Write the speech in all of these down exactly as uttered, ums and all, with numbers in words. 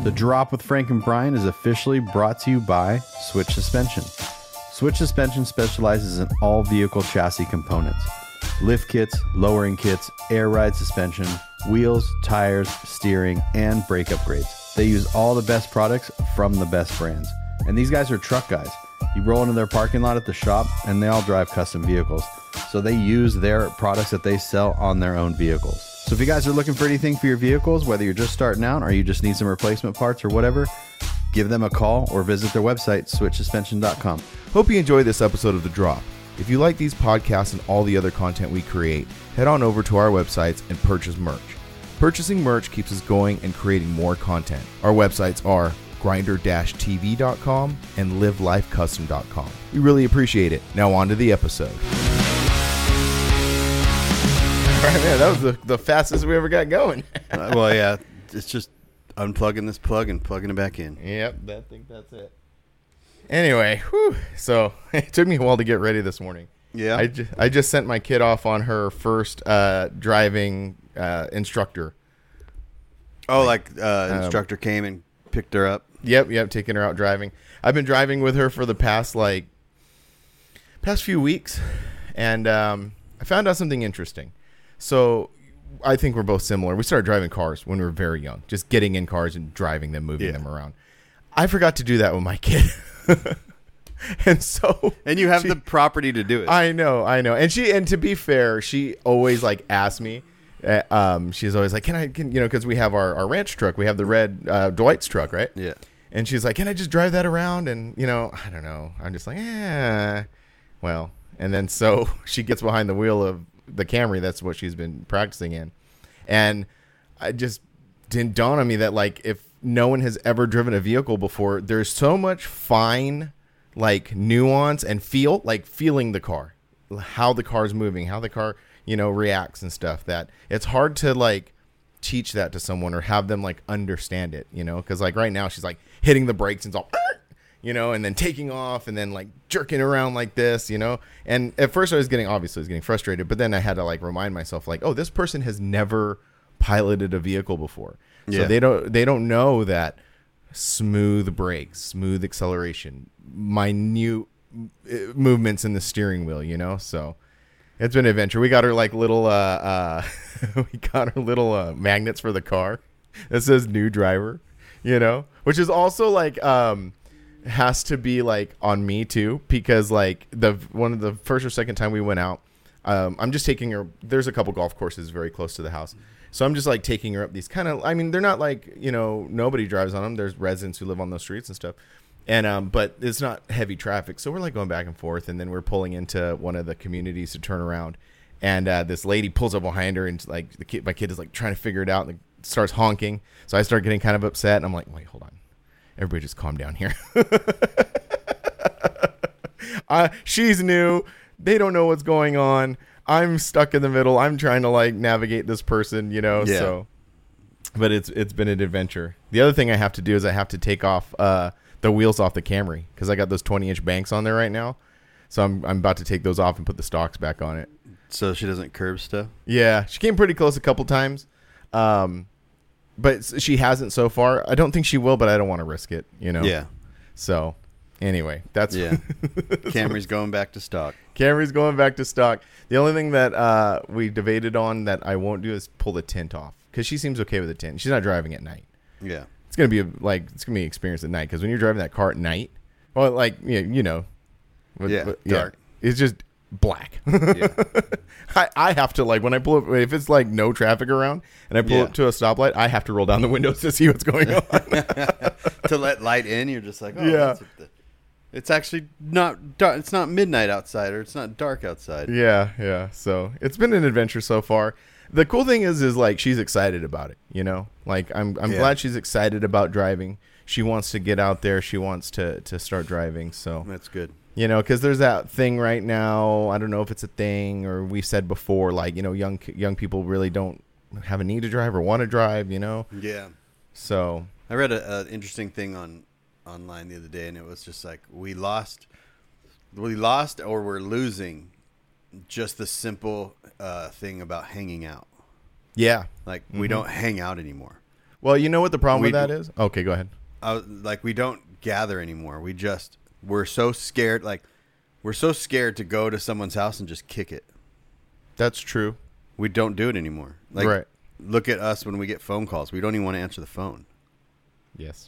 The Drop with Frank and Brian is officially brought to you by Switch Suspension. Switch Suspension specializes in all vehicle chassis components. Lift kits, lowering kits, air ride suspension, wheels, tires, steering, and brake upgrades. They use all the best products from the best brands. And these guys are truck guys. You roll into their parking lot at the shop, and they all drive custom vehicles. So they use their products that they sell on their own vehicles. So if you guys are looking for anything for your vehicles, whether you're just starting out or you just need some replacement parts or whatever, give them a call or visit their website, switch suspension dot com. Hope you enjoyed this episode of The Drop. If you like these podcasts and all the other content we create, head on over to our websites and purchase merch. Purchasing merch keeps us going and creating more content. Our websites are grinder dash t v dot com and live life custom dot com. We really appreciate it. Now on to the episode. All right, man, that was the, the fastest we ever got going. uh, well, yeah, it's just unplugging this plug and plugging it back in. Yep, I think that's it. Anyway, whew, so it took me a while to get ready this morning. Yeah. I, ju- I just sent my kid off on her first uh, driving uh, instructor. Oh, like uh, um, instructor came and picked her up? Yep, yep, taking her out driving. I've been driving with her for the past, like, past few weeks, and um, I found out something interesting. So I think we're both similar. We started driving cars when we were very young, just getting in cars and driving them, moving yeah. them around. I forgot to do that with my kid. And so and you have she, the property to do it. I know, I know. And she and to be fair, she always like asked me. Uh, um, she's always like, "Can I? Can you know?" Because we have our, our ranch truck, we have the red uh, Dwight's truck, right? Yeah. And she's like, "Can I just drive that around?" And you know, I don't know. I'm just like, eh. Well, and then so she gets behind the wheel of the Camry. That's what she's been practicing in, and I just didn't dawn on me that like if no one has ever driven a vehicle before, there's so much fine like nuance and feel, like feeling the car, how the car's moving, how the car, you know, reacts and stuff, that it's hard to like teach that to someone or have them like understand it, you know, because like right now she's like hitting the brakes and it's all, you know, and then taking off and then like jerking around like this, you know. And at first I was getting, obviously I was getting frustrated, but then I had to like remind myself like, oh, this person has never piloted a vehicle before. So yeah. they don't they don't know that smooth brakes, smooth acceleration, minute movements in the steering wheel, you know. So it's been an adventure. We got her like little uh uh we got her little uh, magnets for the car that says new driver, you know, which is also like um has to be like on me too, because like the one of the first or second time we went out, um I'm just taking her, there's a couple golf courses very close to the house. So I'm just like taking her up these kind of, I mean, they're not like, you know, nobody drives on them. There's residents who live on those streets and stuff. And, um, but it's not heavy traffic. So we're like going back and forth. And then we're pulling into one of the communities to turn around. And uh, this lady pulls up behind her and like the kid, my kid is like trying to figure it out and starts honking. So I start getting kind of upset. And I'm like, wait, hold on. Everybody just calm down here. uh, she's new. They don't know what's going on. I'm stuck in the middle. I'm trying to like navigate this person, you know. Yeah. So, but it's it's been an adventure. The other thing I have to do is I have to take off uh, the wheels off the Camry because I got those twenty inch banks on there right now. So I'm I'm about to take those off and put the stocks back on it. So she doesn't curb stuff. Yeah, she came pretty close a couple times, um, but she hasn't so far. I don't think she will, but I don't want to risk it, you know. Yeah. So anyway, that's yeah. Camry's going back to stock. Camry's going back to stock. The only thing that uh, we debated on that I won't do is pull the tint off because she seems okay with the tint. She's not driving at night. Yeah, it's gonna be a, like it's gonna be an experience at night because when you're driving that car at night, well, like you know, you know but, yeah, but, dark. Yeah, it's just black. Yeah. I, I have to like when I pull up if it's like no traffic around and I pull yeah. up to a stoplight, I have to roll down the windows to see what's going on. To let light in, you're just like, oh, yeah. That's what the, it's actually not dark. It's not midnight outside, or it's not dark outside. Yeah, yeah. So it's been an adventure so far. The cool thing is, is like she's excited about it. You know, like I'm, I'm yeah. glad she's excited about driving. She wants to get out there. She wants to, to start driving. So that's good. You know, because there's that thing right now. I don't know if it's a thing or we said before, like you know, young young people really don't have a need to drive or want to drive. You know. Yeah. So I read an interesting thing on. online the other day, and it was just like we lost we lost or we're losing just the simple uh thing about hanging out. Yeah, like mm-hmm. we don't hang out anymore. Well, you know what the problem We with that do- is? Okay, go ahead. I was, like we don't gather anymore. We just we're so scared. Like we're so scared to go to someone's house and just kick it. That's true. We don't do it anymore. Like Right. look at us when we get phone calls. We don't even want to answer the phone. Yes.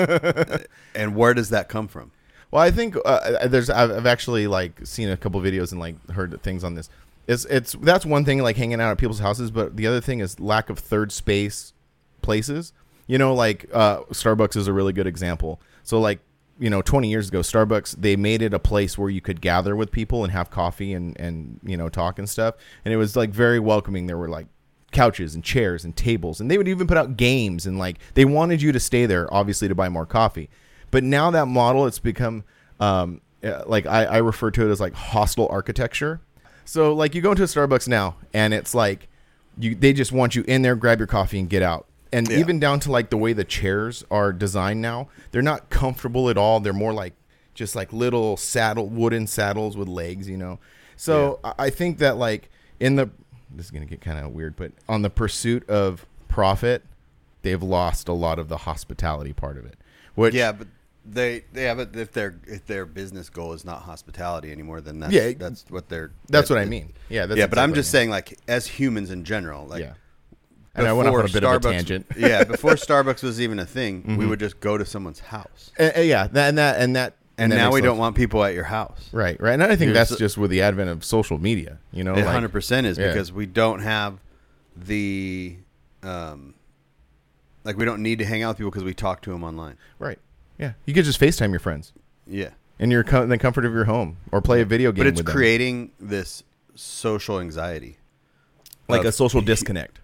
And where does that come from? Well, I think uh, there's I've, I've actually like seen a couple videos and like heard things on this. It's it's that's one thing, like hanging out at people's houses, but the other thing is lack of third space places. You know, like uh, Starbucks is a really good example. So like, you know, twenty years ago, Starbucks, they made it a place where you could gather with people and have coffee and, and, you know, talk and stuff. And it was like very welcoming. There were like couches and chairs and tables, and they would even put out games, and like they wanted you to stay there, obviously, to buy more coffee. But now that model, it's become um, uh, like I, I refer to it as like hostile architecture. So like you go into a Starbucks now, and it's like you they just want you in there, grab your coffee, and get out. And Yeah. even down to like the way the chairs are designed now, they're not comfortable at all. They're more like just like little saddle wooden saddles with legs, you know. So I I think that like in the this is gonna get kind of weird, but on the pursuit of profit, they've lost a lot of the hospitality part of it. Which Yeah, but they yeah, but if their if their business goal is not hospitality anymore, then that's Yeah, that's what they're that's that- what I mean. Yeah, that's yeah, but I'm exactly just what I saying, like as humans in general, like mean. Yeah. And I went off on a bit before of a Starbucks- tangent. yeah, before Starbucks was even a thing, we Mhm. would just go to someone's house, Uh, uh, yeah, that, and that and that and that now makes we sense. don't want people at your house. Right, right. And I think You're that's so- just with the advent of social media, you know? It like- one hundred percent is yeah. because we don't have the, um, like we don't need to hang out with people because we talk to them online. Right. Yeah. You could just FaceTime your friends Yeah, in your co- in the comfort of your home, or play a video game but it's with them. creating this social anxiety, Like of- a social disconnect.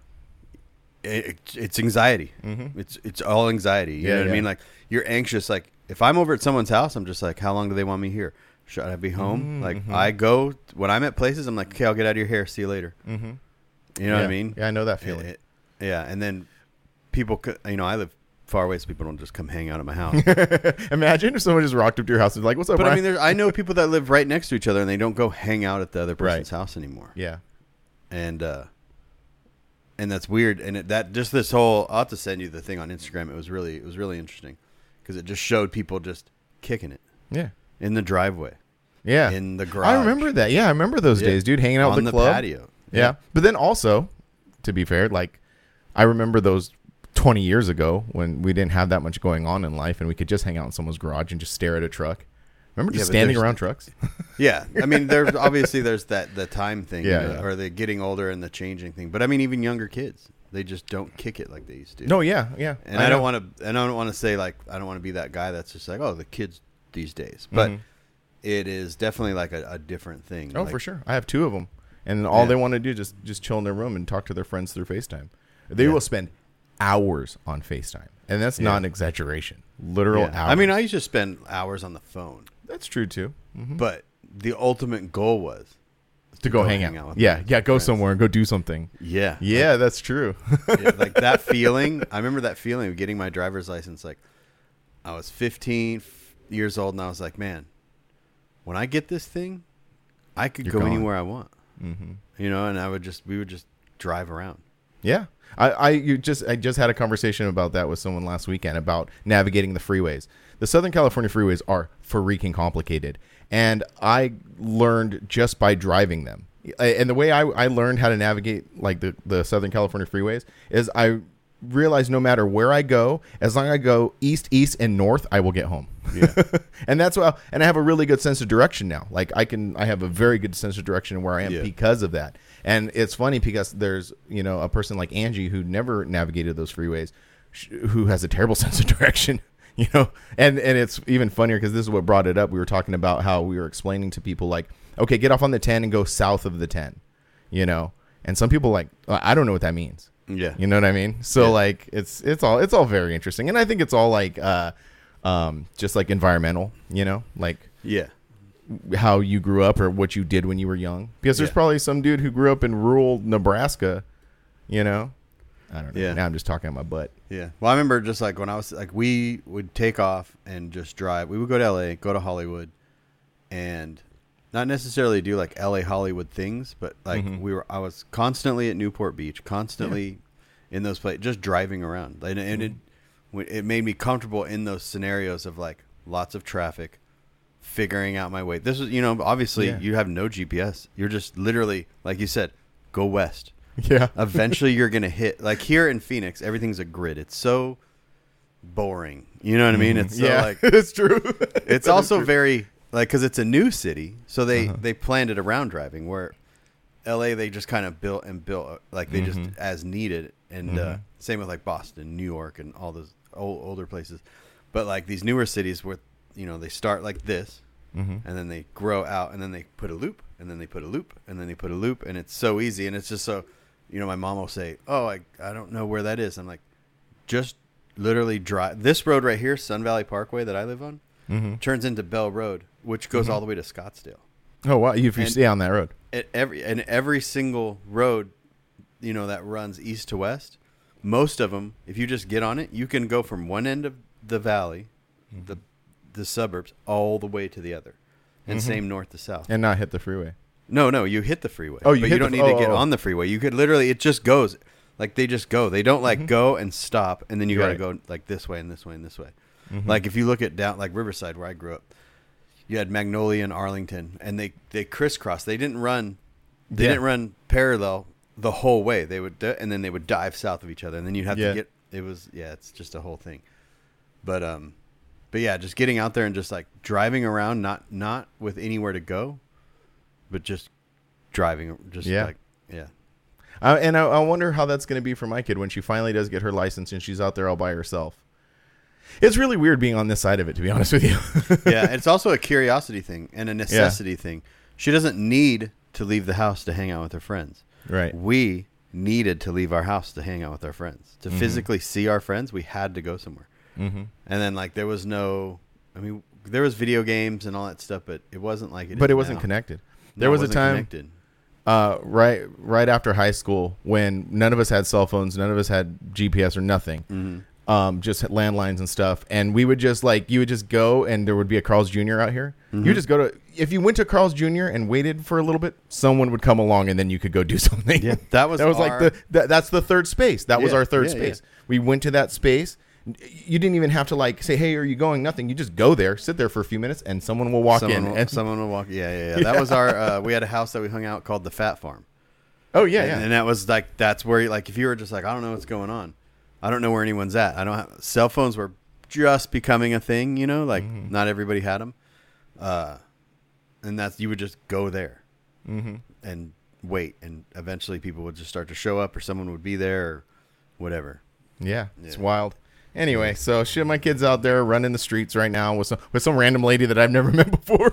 It, it's anxiety. Mhm. It's it's all anxiety. You Yeah, know what yeah. I mean? Like you're anxious. Like if I'm over at someone's house, I'm just like, how long do they want me here? Should I be home? Mhm, Like mhm. I go when I'm at places. I'm like, okay, I'll get out of your hair. See you later. Mm-hmm. You know what I mean? Yeah, I know that feeling. It- it- yeah, and then people, could, you know, I live far away, so people don't just come hang out at my house. Imagine if someone just rocked up to your house and was like, "What's up, But Brian?" I mean, there, I know people that live right next to each other, and they don't go hang out at the other person's house anymore. yeah. And uh, and that's weird. And it, that just this whole, I'll have to send you the thing on Instagram. It was really, it was really interesting because it just showed people just kicking it Yeah. in the driveway, Yeah. in the garage. I remember that. Yeah, I remember those Yeah. days, dude, hanging out on with the the club. patio. Yeah. But then also, to be fair, like I remember those twenty years ago when we didn't have that much going on in life and we could just hang out in someone's garage and just stare at a truck. Remember Yeah, just but standing there's- around trucks? Yeah, I mean, there's obviously there's that the time thing, Yeah, you know, yeah. or the getting older and the changing thing. But I mean, even younger kids, they just don't kick it like they used to. No, yeah, yeah. and I, don't know. want to. And I don't want to say like I don't want to be that guy that's just like, oh, the kids these days. But Mhm. it is definitely like a, a different thing. Oh, like, for sure. I have two of them, and all Yeah. they want to do is just just chill in their room and talk to their friends through FaceTime. They Yeah. will spend hours on FaceTime, and that's Yeah. not an exaggeration. Literal Yeah. hours. I mean, I used to spend hours on the phone, that's true too. Mhm. but the ultimate goal was to go, go hang, hang out, out with yeah, my yeah, go friends. somewhere and go do something. yeah, Yeah, that's true. like, yeah, like that feeling. I remember that feeling of getting my driver's license. Like I was fifteen f- years old, and I was like, man, when I get this thing, I could You're go gone. anywhere I want. hmm You know, and I would just we would just drive around. Yeah, I, I you just I just had a conversation about that with someone last weekend about navigating the freeways. The Southern California freeways are freaking complicated, and I learned just by driving them. I- And the way I, I learned how to navigate like the, the Southern California freeways is I realized no matter where I go, as long as I go east, east, and north, I will get home. Yeah. And that's why, and I have a really good sense of direction now. Like I can, I have a very good sense of direction where I am Yeah. because of that. And it's funny because there's, you know, a person like Angie who never navigated those freeways, sh- who has a terrible sense of direction, you know? And, and it's even funnier because this is what brought it up. We were talking about how we were explaining to people like, okay, get off on the ten and go south of the ten, you know? And some people like, I don't know what that means. Yeah. You know what I mean? So Yeah. like it's it's all it's all very interesting, and I think it's all like uh, um, just like environmental. You know, like Yeah. how you grew up or what you did when you were young. Because there's Yeah. probably some dude who grew up in rural Nebraska. You know, I don't know. Yeah. Now I'm just talking on my butt. Yeah. Well, I remember just like when I was like, we would take off and just drive. We would go to L A, go to Hollywood, and not necessarily do like L A Hollywood things, but like Mhm. we were. I was constantly at Newport Beach, constantly, in those places, just driving around. And, and it, it made me comfortable in those scenarios of like lots of traffic, figuring out my way. This is, you know, obviously Yeah. you have no G P S. You're just literally, like you said, go west. Yeah. Eventually you're going to hit, like here in Phoenix, everything's a grid. It's so boring. You know what I mean? It's so yeah, like, it's true. it's also very like, cause it's a new city. So they, Uh-huh. they planned it around driving, where L A, they just kind of built and built like they Mhm. just as needed. And, uh, Mhm. same with like Boston, New York, and all those old, older places. But like these newer cities where, you know, they start like this, hmm and then they grow out, and then they put a loop, and then they put a loop, and then they put a loop, and it's so easy. And it's just so, you know, my mom will say, oh, I, I don't know where that is. I'm like, just literally drive. This road right here, Sun Valley Parkway that I live on, hmm turns into Bell Road, which goes Mhm. all the way to Scottsdale. Oh wow! If you And- stay on that road, At every and every single road, you know, that runs east to west, most of them, if you just get on it, you can go from one end of the valley, the the suburbs, all the way to the other, and Mhm. same north to south. and not hit the freeway. No, no, you hit the freeway. Oh, you but hit you don't the- need oh, to get oh, oh. on the freeway. You could literally, it just goes. Like they just go. They don't like Mhm. go and stop, and then you got to Right. go like this way and this way and this way. Mhm. Like if you look at down like Riverside where I grew up, you had Magnolia and Arlington, and they they crisscrossed. They didn't run, they Yeah. didn't run parallel the whole way. They would di- and then they would dive south of each other, and then you'd have Yeah. to get. It was yeah, it's just a whole thing. But um, but yeah, just getting out there and just like driving around, not not with anywhere to go, but just driving, just Yeah. like yeah. Uh, and I, I wonder how that's going to be for my kid when she finally does get her license and she's out there all by herself. It's really weird being on this side of it, to be honest with you. Yeah, it's also a curiosity thing and a necessity thing. She doesn't need to leave the house to hang out with her friends. Right. We needed to leave our house to hang out with our friends. To Mhm. physically see our friends, we had to go somewhere. Mm-hmm. And then like there was no, I mean, there was video games and all that stuff, but it wasn't like it But is it wasn't now. connected. No, There it was a wasn't time connected. uh, right right after high school when none of us had cell phones, none of us had G P S or nothing. Mhm. Um, just had landlines and stuff, and we would just like you would just go, and there would be a Carl's Junior out here. Mhm. You just go to if you went to Carl's Junior and waited for a little bit, someone would come along, and then you could go do something. Yeah, that was that was our- like the that, that's the third space. That was Yeah, our third yeah, space. We went to that space. You didn't even have to like say, "Hey, are you going?" Nothing. You just go there, sit there for a few minutes, and someone will walk someone in. will, and, someone will walk. Yeah, yeah, yeah. That was our. Uh, we had a house that we hung out called the Fat Farm. oh yeah, and, yeah. and that was like that's where you, like if you were just like I don't know what's going on, I don't know where anyone's at. I don't have cell phones were just becoming a thing, you know, like Mhm. not everybody had them, uh, and that's you would just go there mm-hmm. and wait, and eventually people would just start to show up, or someone would be there, or whatever. Yeah, it's Yeah. wild. Anyway, so shit, my kid's out there running the streets right now with some with some random lady that I've never met before.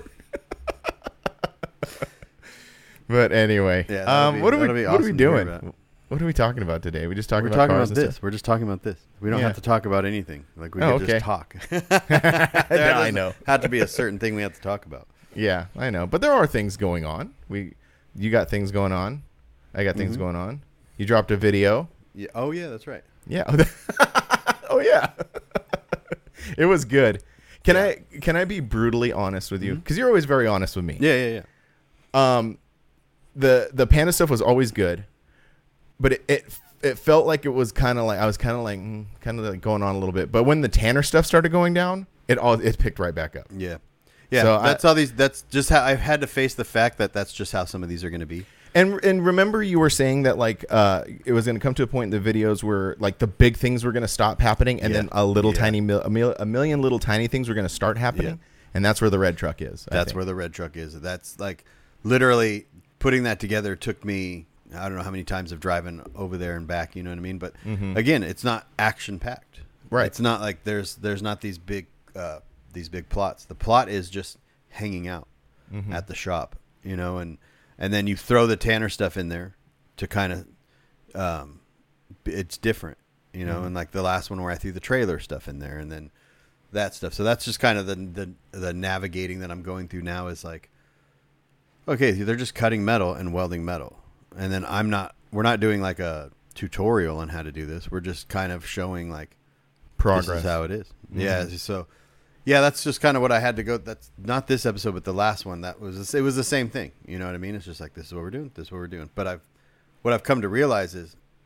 But anyway, Yeah, that'll um, be- what are we that'll be what are we awesome to hear doing? about. What are we talking about today? We just talking We're about talking cars about and this. stuff? We're just talking about this. We don't Yeah. have to talk about anything. Like we Oh, could okay. just talk. No, There I doesn't know. have to be a certain thing we have to talk about. Yeah, I know. But there are things going on. We, you got things going on. I got things Mhm. going on. You dropped a video. Yeah. Oh yeah, that's right. Yeah. Oh yeah. It was good. Can Yeah. I can I be brutally honest with you? Mhm. Because you're always very honest with me. Yeah, yeah, yeah. Um, the the panda stuff was always good, but it it, it felt like it was kind of like I was kind of like mm, kind of like going on a little bit. But when the Tanner stuff started going down, it all it picked right back up. Yeah, yeah. So I- that's how these. That's just how I've had to face the fact that that's just how some of these are going to be. And and remember, you were saying that like uh, it was going to come to a point in the videos where like the big things were going to stop happening, and Yeah. then a little Yeah. tiny mil, a, mil, a million little tiny things were going to start happening, Yeah. and that's where the red truck is. I That's think. where the red truck is. That's like literally putting that together took me. I don't know how many times of driving over there and back. You know what I mean? But Mhm. again, it's not action packed. Right. It's not like there's there's not these big uh, these big plots. The plot is just hanging out Mhm. at the shop. You know, and and then you throw the Tanner stuff in there to kind of um, it's different. You know, Mhm. and like the last one where I threw the trailer stuff in there, and then that stuff. So that's just kind of the the the navigating that I'm going through now is like, okay, they're just cutting metal and welding metal, and then I'm not. We're not doing like a tutorial on how to do this. We're just kind of showing like progress. this is how it is. Mhm. Yeah. So yeah, that's just kind of what I had to go. That's not this episode, but the last one. That was it was the same thing. You know what I mean? It's just like this is what we're doing. This is what we're doing. But I've what I've come to realize is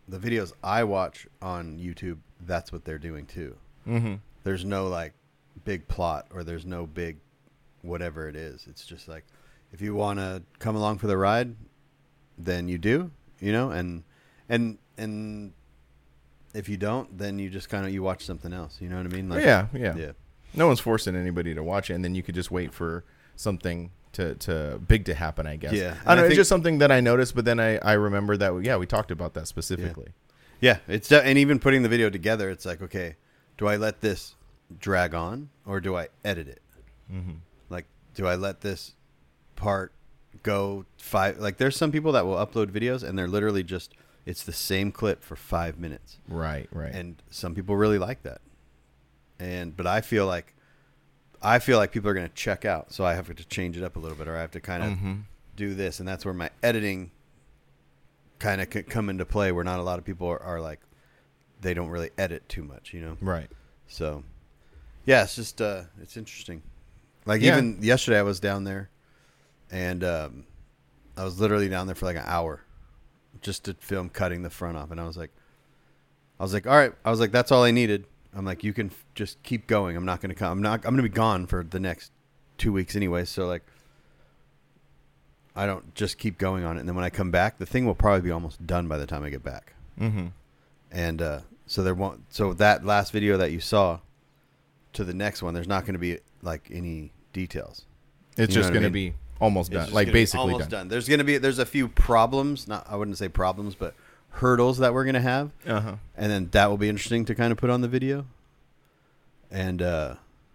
the videos I watch on YouTube, that's what they're doing too. Mm-hmm. There's no like big plot or there's no big whatever it is. It's just like, if you want to come along for the ride, then you do, you know, and, and, and if you don't, then you just kind of, you watch something else. You know what I mean? Like, yeah, yeah. Yeah. No one's forcing anybody to watch it, and then you could just wait for something to, to big to happen, I guess. Yeah. I don't know. I It's think, just something that I noticed, but then I, I remember that, yeah, we talked about that specifically. Yeah. It's, de- and even putting the video together, it's like, okay, do I let this drag on or do I edit it? Mm-hmm. Like, do I let this part go five? Like, there's some people that will upload videos and they're literally just, it's the same clip for five minutes. Right, right. And some people really like that. And, but I feel like, I feel like people are going to check out. So I have to change it up a little bit, or I have to kind of mm-hmm. do this. And that's where my editing kind of could come into play, where not a lot of people are, are like, they don't really edit too much, you know? Right. So yeah, it's just, uh, it's interesting. Like Yeah. even yesterday I was down there and, um, I was literally down there for like an hour just to film cutting the front off. And I was like, I was like, all right. I was like, that's all I needed. I'm like, you can f- just keep going. I'm not going to come. I'm not, I'm going to be gone for the next two weeks anyway. So like, I don't just keep going on it. And then when I come back, the thing will probably be almost done by the time I get back. Mm-hmm. And, uh, so there won't, so that last video that you saw to the next one, there's not going to be like any details. It's You know just what I going to mean? be almost It's done, just like gonna be basically almost done. done. There's going to be, there's a few problems, not, I wouldn't say problems, but hurdles that we're going to have. Uh-huh. And then that will be interesting to kind of put on the video. And, uh,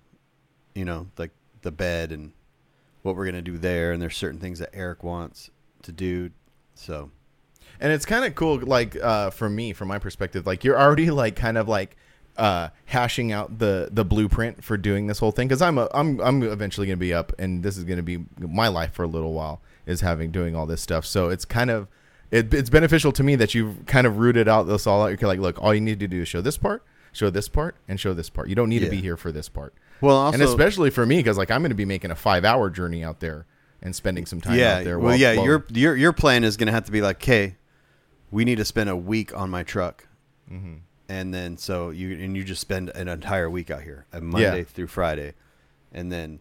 you know, like the bed and what we're going to do there. And there's certain things that Eric wants to do. So. And it's kind of cool, like, uh, for me, from my perspective, like, you're already, like, kind of, like, uh, hashing out the, the blueprint for doing this whole thing. Because I'm, a, I'm, I'm eventually going to be up, and this is going to be my life for a little while, is having, doing all this stuff. So it's kind of, it, it's beneficial to me that you've kind of rooted out this all out. You're like, look, all you need to do is show this part, show this part, and show this part. You don't need Yeah. to be here for this part. Well, also, and especially for me, because, like, I'm going to be making a five-hour journey out there and spending some time yeah, out there. well, while, yeah, while, your, your, your plan is going to have to be like, okay, we need to spend a week on my truck. Mm-hmm. And then, so you, and you just spend an entire week out here, a Monday Yeah. through Friday. And then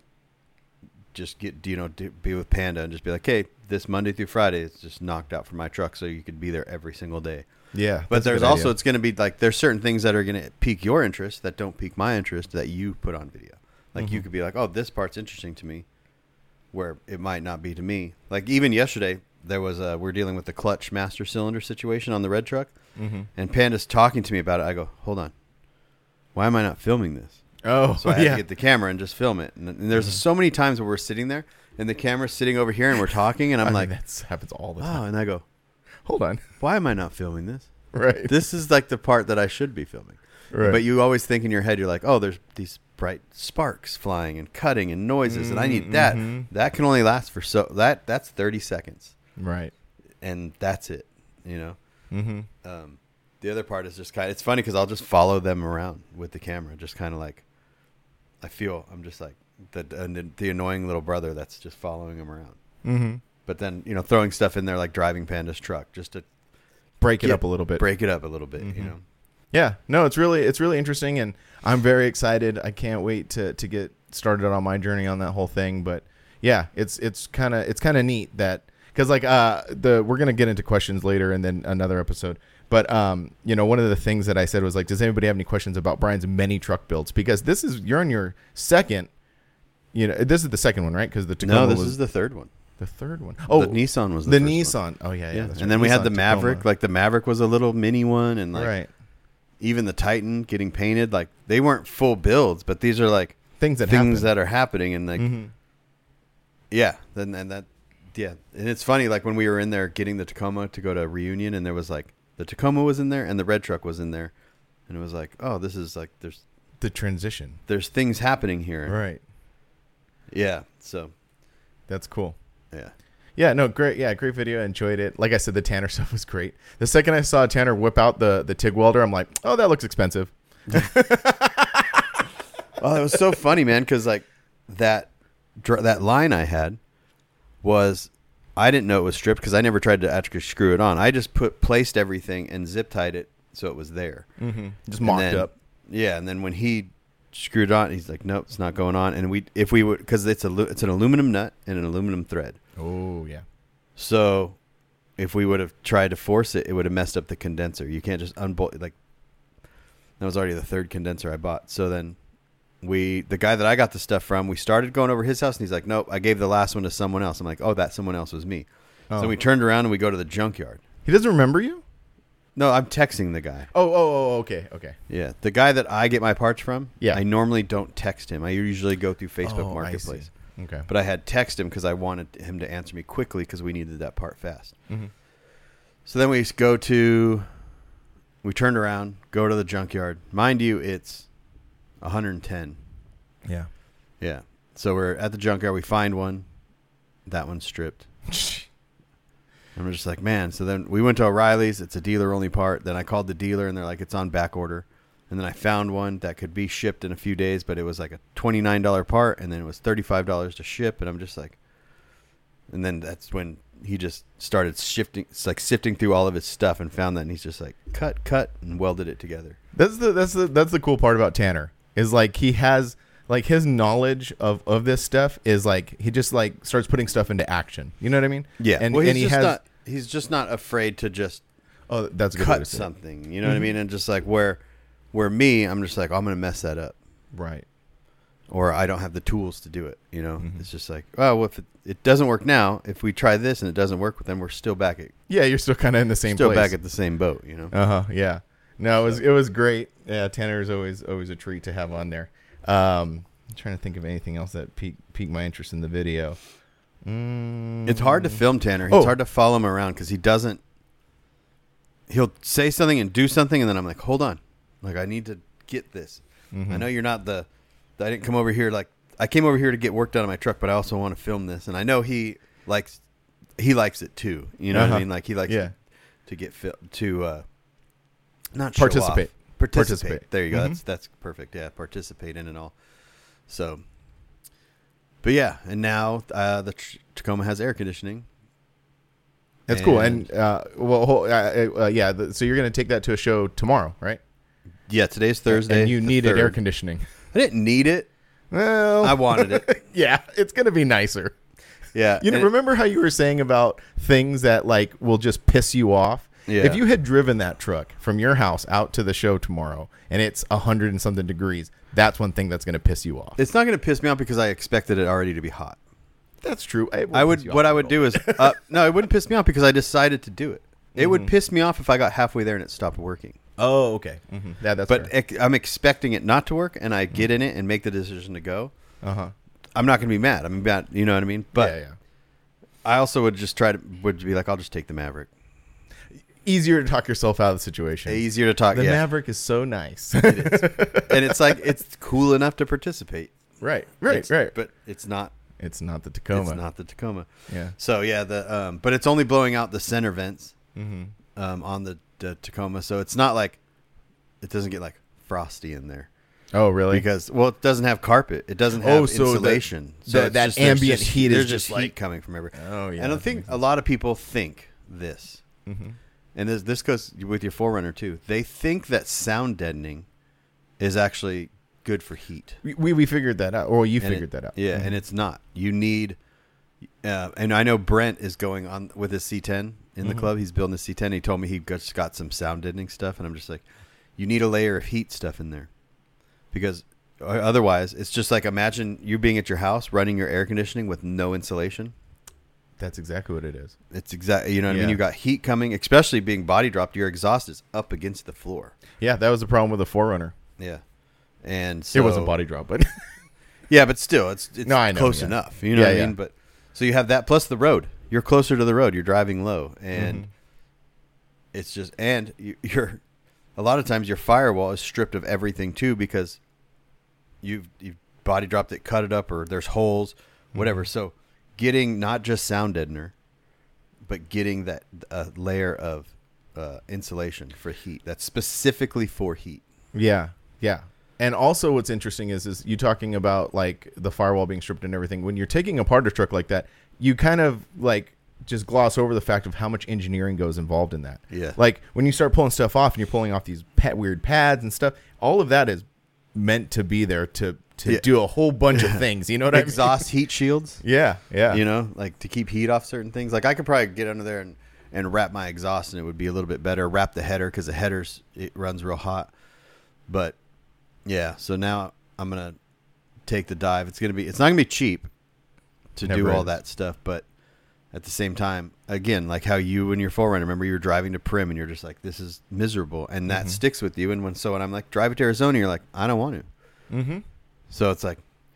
just get, you know, do, be with Panda and just be like, hey, this Monday through Friday is just knocked out for my truck. So you could be there every single day. Yeah. But that's a there's good also, idea. it's going to be like, there's certain things that are going to pique your interest that don't pique my interest that you put on video. Like Mm-hmm. you could be like, oh, this part's interesting to me, where it might not be to me. Like even yesterday, there was a, we're dealing with the clutch master cylinder situation on the red truck. Mm-hmm. And Panda's talking to me about it. I go, hold on. Why am I not filming this? Oh, So I had yeah. to get the camera and just film it. And, and there's Mm-hmm. so many times where we're sitting there and the camera's sitting over here and we're talking and I'm I like, mean, that happens all the oh, time. and I go, Hold on. why am I not filming this? Right. This is like the part that I should be filming. Right. But you always think in your head, you're like, oh, there's these bright sparks flying and cutting and noises and I need that. Mm-hmm. That can only last for so that that's thirty seconds. Right. And that's it, you know? Mm-hmm. Um, the other part is just kind of, it's funny because I'll just follow them around with the camera. Just kind of like, I feel I'm just like the, the the annoying little brother that's just following them around. Mm-hmm. But then, you know, throwing stuff in there like driving Panda's truck just to Break it get- up a little bit. break it up a little bit, you Mhm. know? Yeah. No, it's really it's really interesting, and I'm very excited. I can't wait to to get started on my journey on that whole thing. But yeah, it's it's kind of it's kind of neat that because like uh the we're gonna get into questions later and then another episode. But um you know one of the things that I said was like, does anybody have any questions about Brian's many truck builds? Because this is you're on your second. You know this is the second one, right? Because the Tacoma No, this was is the third one. the third one. Oh, the Nissan was the, the first one. Nissan. Oh yeah, yeah. Yeah, that's and right. then we had Nissan the Maverick. Tacoma. Like the Maverick was a little mini one, and like right. even the Titan getting painted. Like they weren't full builds, but these are like Things that things happen. that are happening, and like Mhm. yeah, then and that yeah, and it's funny. Like when we were in there getting the Tacoma to go to Reunion, and there was like the Tacoma was in there, and the red truck was in there, and it was like, oh, this is like there's the transition. there's things happening here. Right. Yeah. So That's cool. yeah. Yeah, no, great. Yeah, great video. Enjoyed it. Like I said, the Tanner stuff was great. The second I saw Tanner whip out the, the TIG welder, I'm like, oh, that looks expensive. Well, it was so funny, man, because like that dr- that line I had was I didn't know it was stripped because I never tried to actually screw it on. I just put placed everything and zip tied it so it was there. Mm-hmm. Just mocked then, up. Yeah, and then when he screwed on, he's like, "Nope, it's not going on." And we, if we would, because it's a it's an aluminum nut and an aluminum thread. Oh yeah. So if we would have tried to force it, it would have messed up the condenser. You can't just unbolt. Like that was already the third condenser I bought. So then we, the guy that I got the stuff from, we started going over his house, and he's like, "Nope, I gave the last one to someone else." I'm like, "Oh, that someone else was me." Oh. So we turned around and we go to the junkyard. He doesn't remember you? No, I'm texting the guy. Oh, oh, oh, okay, okay. Yeah, the guy that I get my parts from. Yeah. I normally don't text him. I usually go through Facebook Oh, I Marketplace. see. Okay. But I had text him because I wanted him to answer me quickly because we needed that part fast. Mm-hmm. So then we go to, we turned around, go to the junkyard. Mind you, it's one hundred ten. Yeah. Yeah. So we're at the junkyard. We find one. That one's stripped. And we're just like, man. So then we went to O'Reilly's. It's a dealer-only part. Then I called the dealer, and they're like, it's on back order. And then I found one that could be shipped in a few days, but it was like a twenty-nine dollars part, and then it was thirty-five dollars to ship. And I'm just like, and then that's when he just started shifting, it's like sifting through all of his stuff and found that, and he's just like, cut, cut, and welded it together. That's the that's the that's the cool part about Tanner is like he has like his knowledge of, of this stuff is like he just like starts putting stuff into action. You know what I mean? Yeah. And, well, he's and he just has not, he's just not afraid to just oh that's a good way to cut say it. something. You know mm-hmm. what I mean? And just like where where me, I'm just like, oh, I'm gonna mess that up. Right. Or I don't have the tools to do it. You know, mm-hmm. it's just like, oh, well, if it, it doesn't work now, if we try this and it doesn't work, then we're still back at yeah, you're still kind of in the same still place. back at the same boat. You know. Uh huh. Yeah. No, it was it was great. Yeah, Tanner is always always a treat to have on there. Um, I'm trying to think of anything else that piqued piqued my interest in the video. Mm. It's hard to film Tanner. It's Oh. hard to follow him around because he doesn't. He'll say something and do something, and then I'm like, hold on, like I need to get this. Mm-hmm. I know you're not the. I didn't come over here like I came over here to get work done on my truck, but I also want to film this, and I know he likes he likes it too. You know Uh-huh. what I mean? Like he likes Yeah. to get fil- to uh, not show Participate. off. Participate. Participate. There you go. Mhm. That's that's perfect. Yeah, participate in it all. So, but yeah, and now uh, the tr- Tacoma has air conditioning. That's cool. And uh, well, ho- uh, uh, yeah. The, so you're gonna take that to a show tomorrow, right? Yeah, today's Thursday. And you the needed third. air conditioning. I didn't need it. Well, I wanted it. yeah, it's gonna be nicer. Yeah. You know, and- remember how you were saying about things that like will just piss you off? Yeah. If you had driven that truck from your house out to the show tomorrow and it's a hundred and something degrees, that's one thing that's going to piss you off. It's not going to piss me off because I expected it already to be hot. That's true. It I would. piss you What off I a would little. do is, uh, no, it wouldn't piss me off because I decided to do it. It Mm-hmm. would piss me off if I got halfway there and it stopped working. Oh, okay. Mm-hmm. Yeah, that's. But ec- I'm expecting it not to work, and I get in it and make the decision to go. uh huh. I'm not going to be mad. I'm mad. You know what I mean? But yeah, yeah. I also would just try to would be like, I'll just take the Maverick. Easier to talk yourself out of the situation. Easier to talk. The yeah. Maverick is so nice. It is. And it's like it's cool enough to participate. right, right, It's- right. But it's not. It's not the Tacoma. It's not the Tacoma. Yeah. So yeah, the um, but it's only blowing out the center vents Mm-hmm. um, on the, the Tacoma, so it's not like it doesn't get like frosty in there Oh, really? because well, it doesn't have carpet, it doesn't have Oh, so that- insulation, so that- it's that just- there's ambient just- heat is there's just heat like- coming from everywhere. Oh, yeah. And I that think makes a sense. lot of people think this, Mm-hmm. and this this goes with your four runner too. They think that sound deadening is actually good for heat. We, we we figured that out, or you And figured it- that out. Yeah, Mhm. and it's not. You need, uh, and I know Brent is going on with his C ten in the Mhm. club. He's building a C ten. He told me he just got some sound deadening stuff, and I'm just like, you need a layer of heat stuff in there, because uh, otherwise, it's just like imagine you being at your house running your air conditioning with no insulation. That's exactly what it is. It's exactly you know what I mean. Yeah. You got heat coming, especially being body dropped. Your exhaust is up against the floor. Yeah, that was the problem with the four runner. Yeah, and so It wasn't body drop, but Yeah, but still, it's it's No, I know, close yeah. enough. You know Yeah, what I yeah. mean? But so you have that plus the road. You're closer to the road. You're driving low, and Mhm. it's just and you, you're a lot of times your firewall is stripped of everything too because you've you've body dropped it, cut it up, or there's holes, whatever. Mhm. So getting not just sound deadener, but getting that uh, layer of uh, insulation for heat that's specifically for heat. yeah, yeah. And also, what's interesting is is you talking about like the firewall being stripped and everything. When you're taking apart a truck like that, you kind of like just gloss over the fact of how much engineering goes involved in that. Yeah. Like when you start pulling stuff off and you're pulling off these pet weird pads and stuff, all of that is meant to be there to to Yeah. do a whole bunch of things. You know what Exhaust heat shields. I mean? Yeah, yeah. You know, like to keep heat off certain things. Like I could probably get under there and, and wrap my exhaust, and it would be a little bit better. Wrap the header because the headers it runs real hot. But yeah, so now I'm gonna take the dive. It's gonna be. It's not gonna be cheap to Never do all is. that stuff, but at the same time, again, like how you and your forerunner, remember you were driving to Prim and you're just like, this is miserable, and that Mhm. sticks with you. And when so when I'm like driving to Arizona, you're like, I don't want to. Mm-hmm. So it's like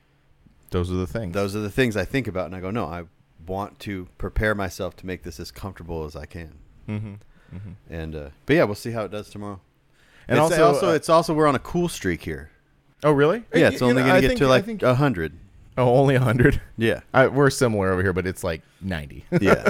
Those are the things. those are the things I think about, and I go, no, I want to prepare myself to make this as comfortable as I can. Mm-hmm. Mm-hmm. And uh, but yeah, we'll see how it does tomorrow. And it's also, also uh, it's also we're on a cool streak here. oh really? Yeah, Uh, it's you only know, gonna I get think- to I like think- a hundred. oh, only a hundred. Yeah, We're similar over here, but it's like ninety. yeah,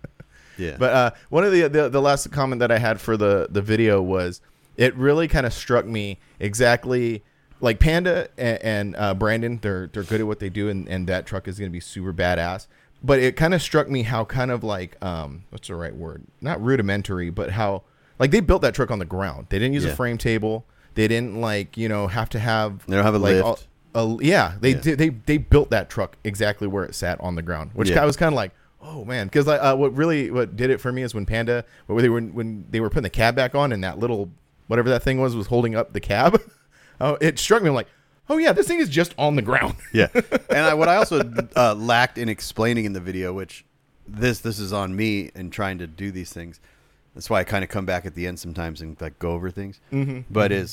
yeah. But uh, one of the, the the last comment that I had for the the video was it really kind of struck me exactly like Panda and, and uh, Brandon. They're they're good at what they do, and, and that truck is going to be super badass. But it kind of struck me how kind of like um what's the right word? Not rudimentary, but how like they built that truck on the ground. They didn't use Yeah. a frame table. They didn't like you know have to have They don't have a like, lift. all- a- yeah, they Yeah. did. They they built that truck exactly where it sat on the ground, which Yeah. I was kind of like, oh man, because like uh, what really what did it for me is when Panda, when they were when they were putting the cab back on and that little whatever that thing was was holding up the cab. Oh, it struck me. I'm like, oh yeah, this thing is just on the ground. Yeah, and I, what I also uh, lacked in explaining in the video, which this this is on me in trying to do these things. That's why I kind of come back at the end sometimes and like go over things. Mm-hmm. But is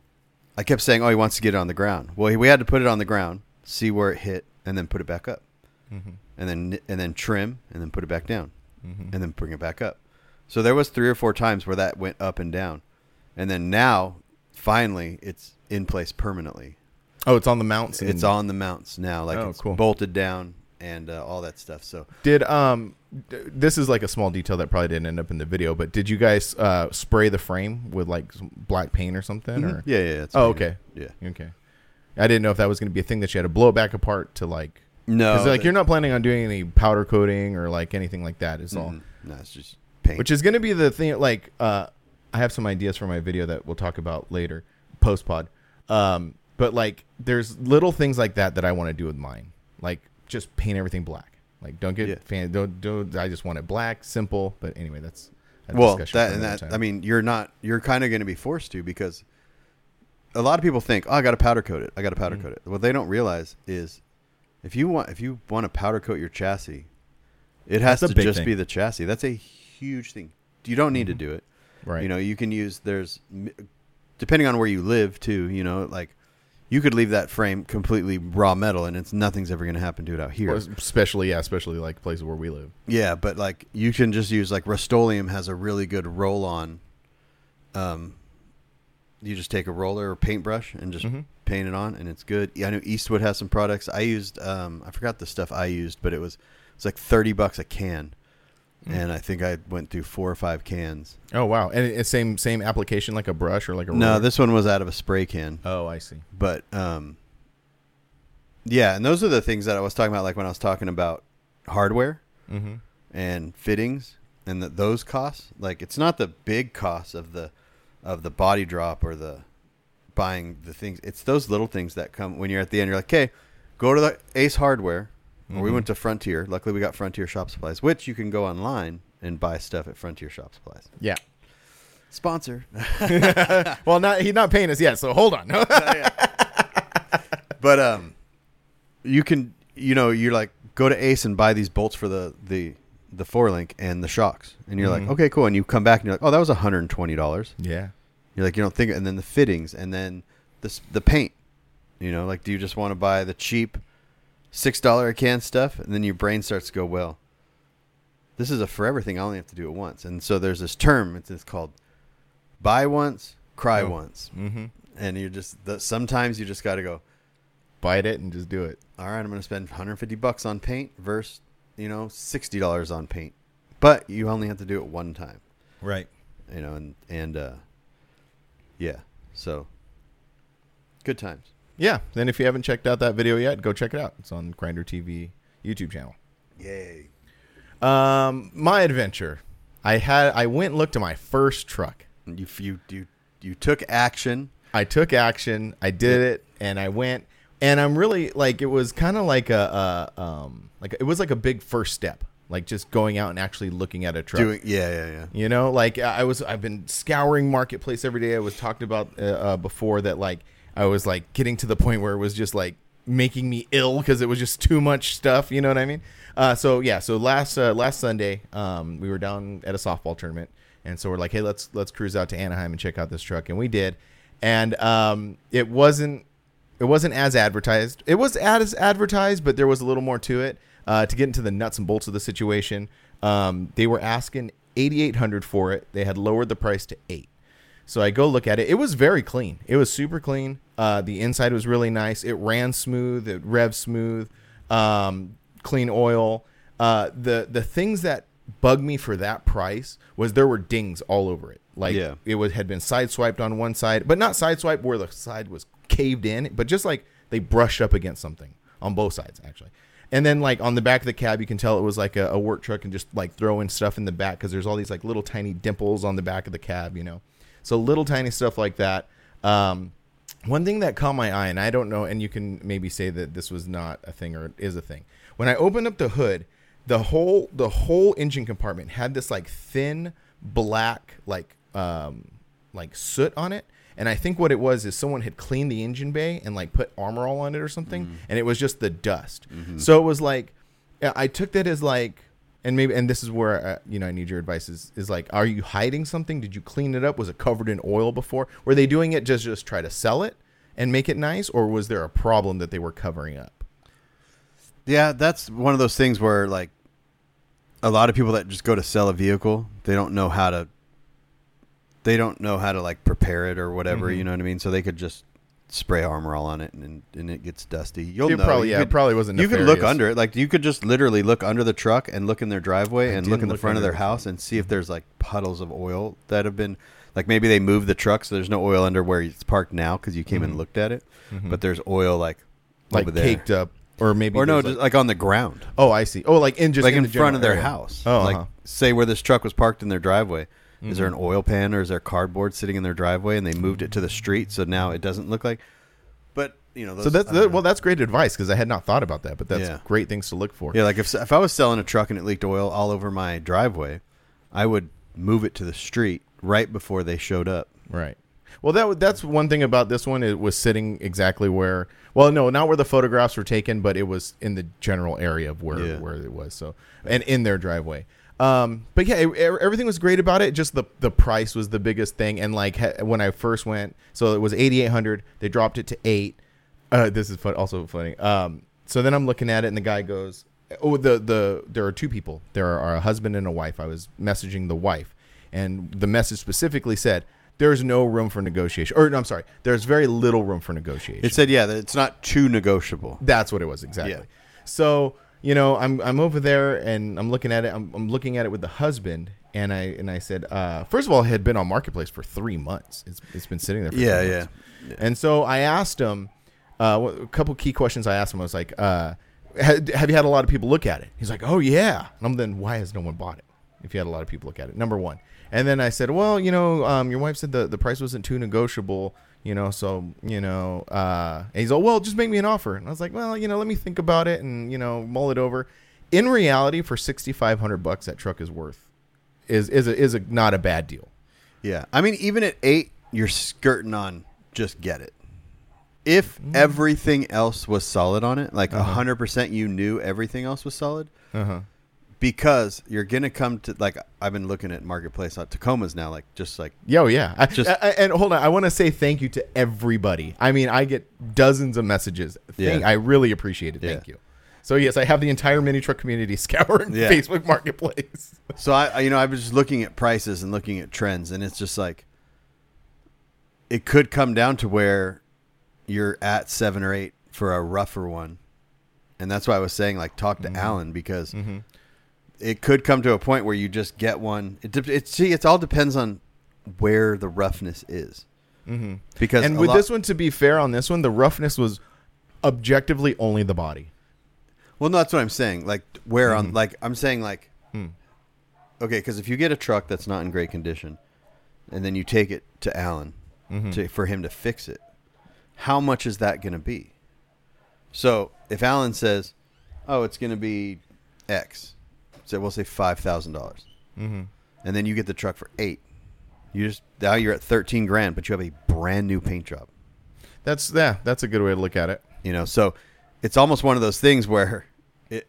I kept saying, oh, he wants to get it on the ground. Well, we had to put it on the ground, see where it hit, and then put it back up, Mm-hmm. and then and then trim, and then put it back down, Mm-hmm. and then bring it back up. So there was three or four times where that went up and down, and then now finally it's in place permanently. Oh, it's on the mounts. and- It's on the mounts now, like Oh, it's cool. bolted down and uh, all that stuff. So Did um, d- this is like a small detail that probably didn't end up in the video, but did you guys uh spray the frame with like some black paint or something? Or yeah, yeah. It's oh, painted. okay, Yeah. okay. I didn't know if that was going to be a thing that you had to blow it back apart to like. No, Because like that- you're not planning on doing any powder coating or like anything like that. Is all. Mhm. No, it's just paint. Which is going to be the thing. Like, uh, I have some ideas for my video that we'll talk about later, post pod. Um, but like, there's little things like that that I want to do with mine. Like, just paint everything black. Like, don't get Yeah. fan. Don't don't. I just want it black, simple. But anyway, that's a well, discussion that for and another that. time. I mean, you're not. You're kind of going to be forced to because a lot of people think, oh, I got to powder coat it. I got to powder Mhm. coat it. What they don't realize is if you want if you want to powder coat your chassis, it has That's a to big just thing. be the chassis. That's a huge thing. You don't need Mhm. to do it. right. You know, you can use there's depending on where you live too. You know, like you could leave that frame completely raw metal and it's nothing's ever going to happen to it out here. Well, especially yeah, especially like places where we live. Yeah, but like you can just use like Rust-Oleum has a really good roll on. Um, you just take a roller or paintbrush and just Mhm. paint it on, and it's good. Yeah, I know Eastwood has some products. I used um, I forgot the stuff I used, but it was it's like thirty bucks a can, Mm. and I think I went through four or five cans. Oh wow, and it's same same application like a brush or like a No, roller? this one was out of a spray can. Oh, I see. But um, yeah, and those are the things that I was talking about, like when I was talking about hardware Mm-hmm. and fittings, and that those costs. Like it's not the big costs of the of the body drop or the buying the things. It's those little things that come when you're at the end. You're like, okay, go to the Ace Hardware. Or we Mhm. went to Frontier. Luckily, we got Frontier Shop Supplies, which you can go online and buy stuff at Frontier Shop Supplies. Yeah. Sponsor. Well, not he's not paying us yet, so hold on. But um, you can, you know, you're like, go to Ace and buy these bolts for the the the four link and the shocks, and you're Mhm. like, okay, cool. And you come back and you're like, oh, that was one hundred twenty dollars. Yeah. You're like, you don't think, and then the fittings, and then the s- the paint. You know, like, do you just want to buy the cheap six dollar a can stuff, and then your brain starts to go, well, this is a forever thing. I only have to do it once, and so there's this term. It's, it's called buy once, cry Oh. once, Mm-hmm. and you just the, sometimes you just got to go, Bite it and just do it. all right, I'm going to spend one hundred fifty bucks on paint versus, you know, sixty dollars on paint, but you only have to do it one time. Right. You know, and and uh, yeah, so good times. Yeah. Then if you haven't checked out that video yet, go check it out. It's on Grinder T V YouTube channel. Yay. Um, my adventure. I had I went and looked at my first truck. You you you you took action. I took action. I did it, and I went. And I'm really like it was kind of like a, a um like it was like a big first step, like just going out and actually looking at a truck. Doing yeah yeah yeah. You know, like I was I've been scouring Marketplace every day. I was talked about uh, uh, before that like I was like getting to the point where it was just like making me ill because it was just too much stuff. You know what I mean? Uh, so yeah, so last uh, last Sunday, um, we were down at a softball tournament, and so we're like, hey, let's let's cruise out to Anaheim and check out this truck, and we did, and um, it wasn't it wasn't as advertised. It was as advertised, but there was a little more to it. Uh, to get into the nuts and bolts of the situation, um, they were asking eighty-eight hundred dollars for it. They had lowered the price to eight. So I go look at it. It was very clean. It was super clean. Uh, the inside was really nice. It ran smooth. It revved smooth. Um, clean oil. Uh, the the things that bugged me for that price was there were dings all over it. Like yeah. it was had been sideswiped on one side, but not sideswiped where the side was caved in, but just like they brushed up against something on both sides actually. And then like on the back of the cab, you can tell it was like a, a work truck and just like throwing stuff in the back because there's all these like little tiny dimples on the back of the cab, you know. So little tiny stuff like that. Um, one thing that caught my eye, and I don't know, and you can maybe say that this was not a thing or it is a thing. When I opened up the hood, the whole the whole engine compartment had this like thin black like um, like soot on it. And I think what it was is someone had cleaned the engine bay and like put Armor All on it or something, mm-hmm. and it was just the dust. Mm-hmm. So it was like, I took that as like, and maybe, and this is where uh, you know I need your advice is is like, are you hiding something? Did you clean it up? Was it covered in oil before? Were they doing it just just try to sell it and make it nice, or was there a problem that they were covering up? Yeah, that's one of those things where like a lot of people that just go to sell a vehicle, they don't know how to. They don't know how to like prepare it or whatever, mm-hmm. you know what I mean? So they could just spray Armor All on it and and it gets dusty. You'll it know. Probably, you yeah, could, it probably wasn't You nefarious. could look under it. Like you could just literally look under the truck and look in their driveway I and look in the look front of their house and see if there's like puddles of oil that have been, like maybe they moved the truck so there's no oil under where it's parked now because you came mm-hmm. and looked at it. Mm-hmm. But there's oil like like over there. Caked up. Or maybe or no, like, just like on the ground. Oh, I see. Oh, like in just like in, in the front of their area. house. Oh, like uh-huh. say where this truck was parked in their driveway. Mm-hmm. Is there an oil pan or is there cardboard sitting in their driveway and they moved it to the street so now it doesn't look like? But you know, those, so that's that, well, that's great advice because I had not thought about that. But that's yeah. great things to look for. Yeah, like if if I was selling a truck and it leaked oil all over my driveway, I would move it to the street right before they showed up. Right. Well, that that's one thing about this one. It was sitting exactly where. Well, no, not where the photographs were taken, but it was in the general area of where yeah. where it was. So and in their driveway. Um, but yeah, it, everything was great about it. Just the the price was the biggest thing. And like when I first went, so it was eighty-eight hundred. They dropped it to eight. Uh, this is fun, also funny. Um, so then I'm looking at it, and the guy goes, "Oh, the the there are two people. There are a husband and a wife." I was messaging the wife, and the message specifically said, "There's no room for negotiation." Or no, I'm sorry, there's very little room for negotiation. It said, "Yeah, that it's not too negotiable." That's what it was exactly. Yeah. So. You know, I'm I'm over there and I'm looking at it. I'm, I'm looking at it with the husband, and I and I said, uh, first of all, it had been on Marketplace for three months. It's it's been sitting there. for Yeah, three yeah, months. yeah. And so I asked him uh, a couple key questions. I asked him. I was like, uh, have you had a lot of people look at it? He's like, oh yeah. And I'm then why has no one bought it? If you had a lot of people look at it, number one. And then I said, well, you know, um, your wife said the the price wasn't too negotiable. You know, so, you know, uh, and he's like, well, just make me an offer. And I was like, well, you know, let me think about it and, you know, mull it over. In reality, for sixty-five hundred bucks, that truck is worth is is a, is a not a bad deal. Yeah, I mean, even at eight, you're skirting on just get it. If mm. everything else was solid on it, like a hundred percent, you knew everything else was solid, uh-huh. because you're gonna come to like I've been looking at Marketplace on Tacomas now, like just like yo, yeah. I, just I, and hold on, I want to say thank you to everybody. I mean, I get dozens of messages. Thank, yeah. I really appreciate it. Thank yeah. you. So, yes, I have the entire mini truck community scouring yeah. Facebook Marketplace. So, I, you know, I was just looking at prices and looking at trends, and it's just like it could come down to where you're at seven or eight for a rougher one. And that's why I was saying, like, talk to mm-hmm. Alan because mm-hmm. it could come to a point where you just get one. It, it see, it all depends on where the roughness is. Mm-hmm. Because and with lot, this one, to be fair on this one, the roughness was objectively only the body. Well, no, that's what I'm saying. Like where mm-hmm. on, like I'm saying, like Hmm. Okay, because if you get a truck that's not in great condition, and then you take it to Alan Mm-hmm. to, for him to fix it, how much is that going to be? So if Alan says, "Oh, it's going to be X," so we'll say five thousand dollars, Mm-hmm. and then you get the truck for eight. You just now you're at thirteen grand, but you have a brand new paint job. That's yeah, that's a good way to look at it. You know, so it's almost one of those things where it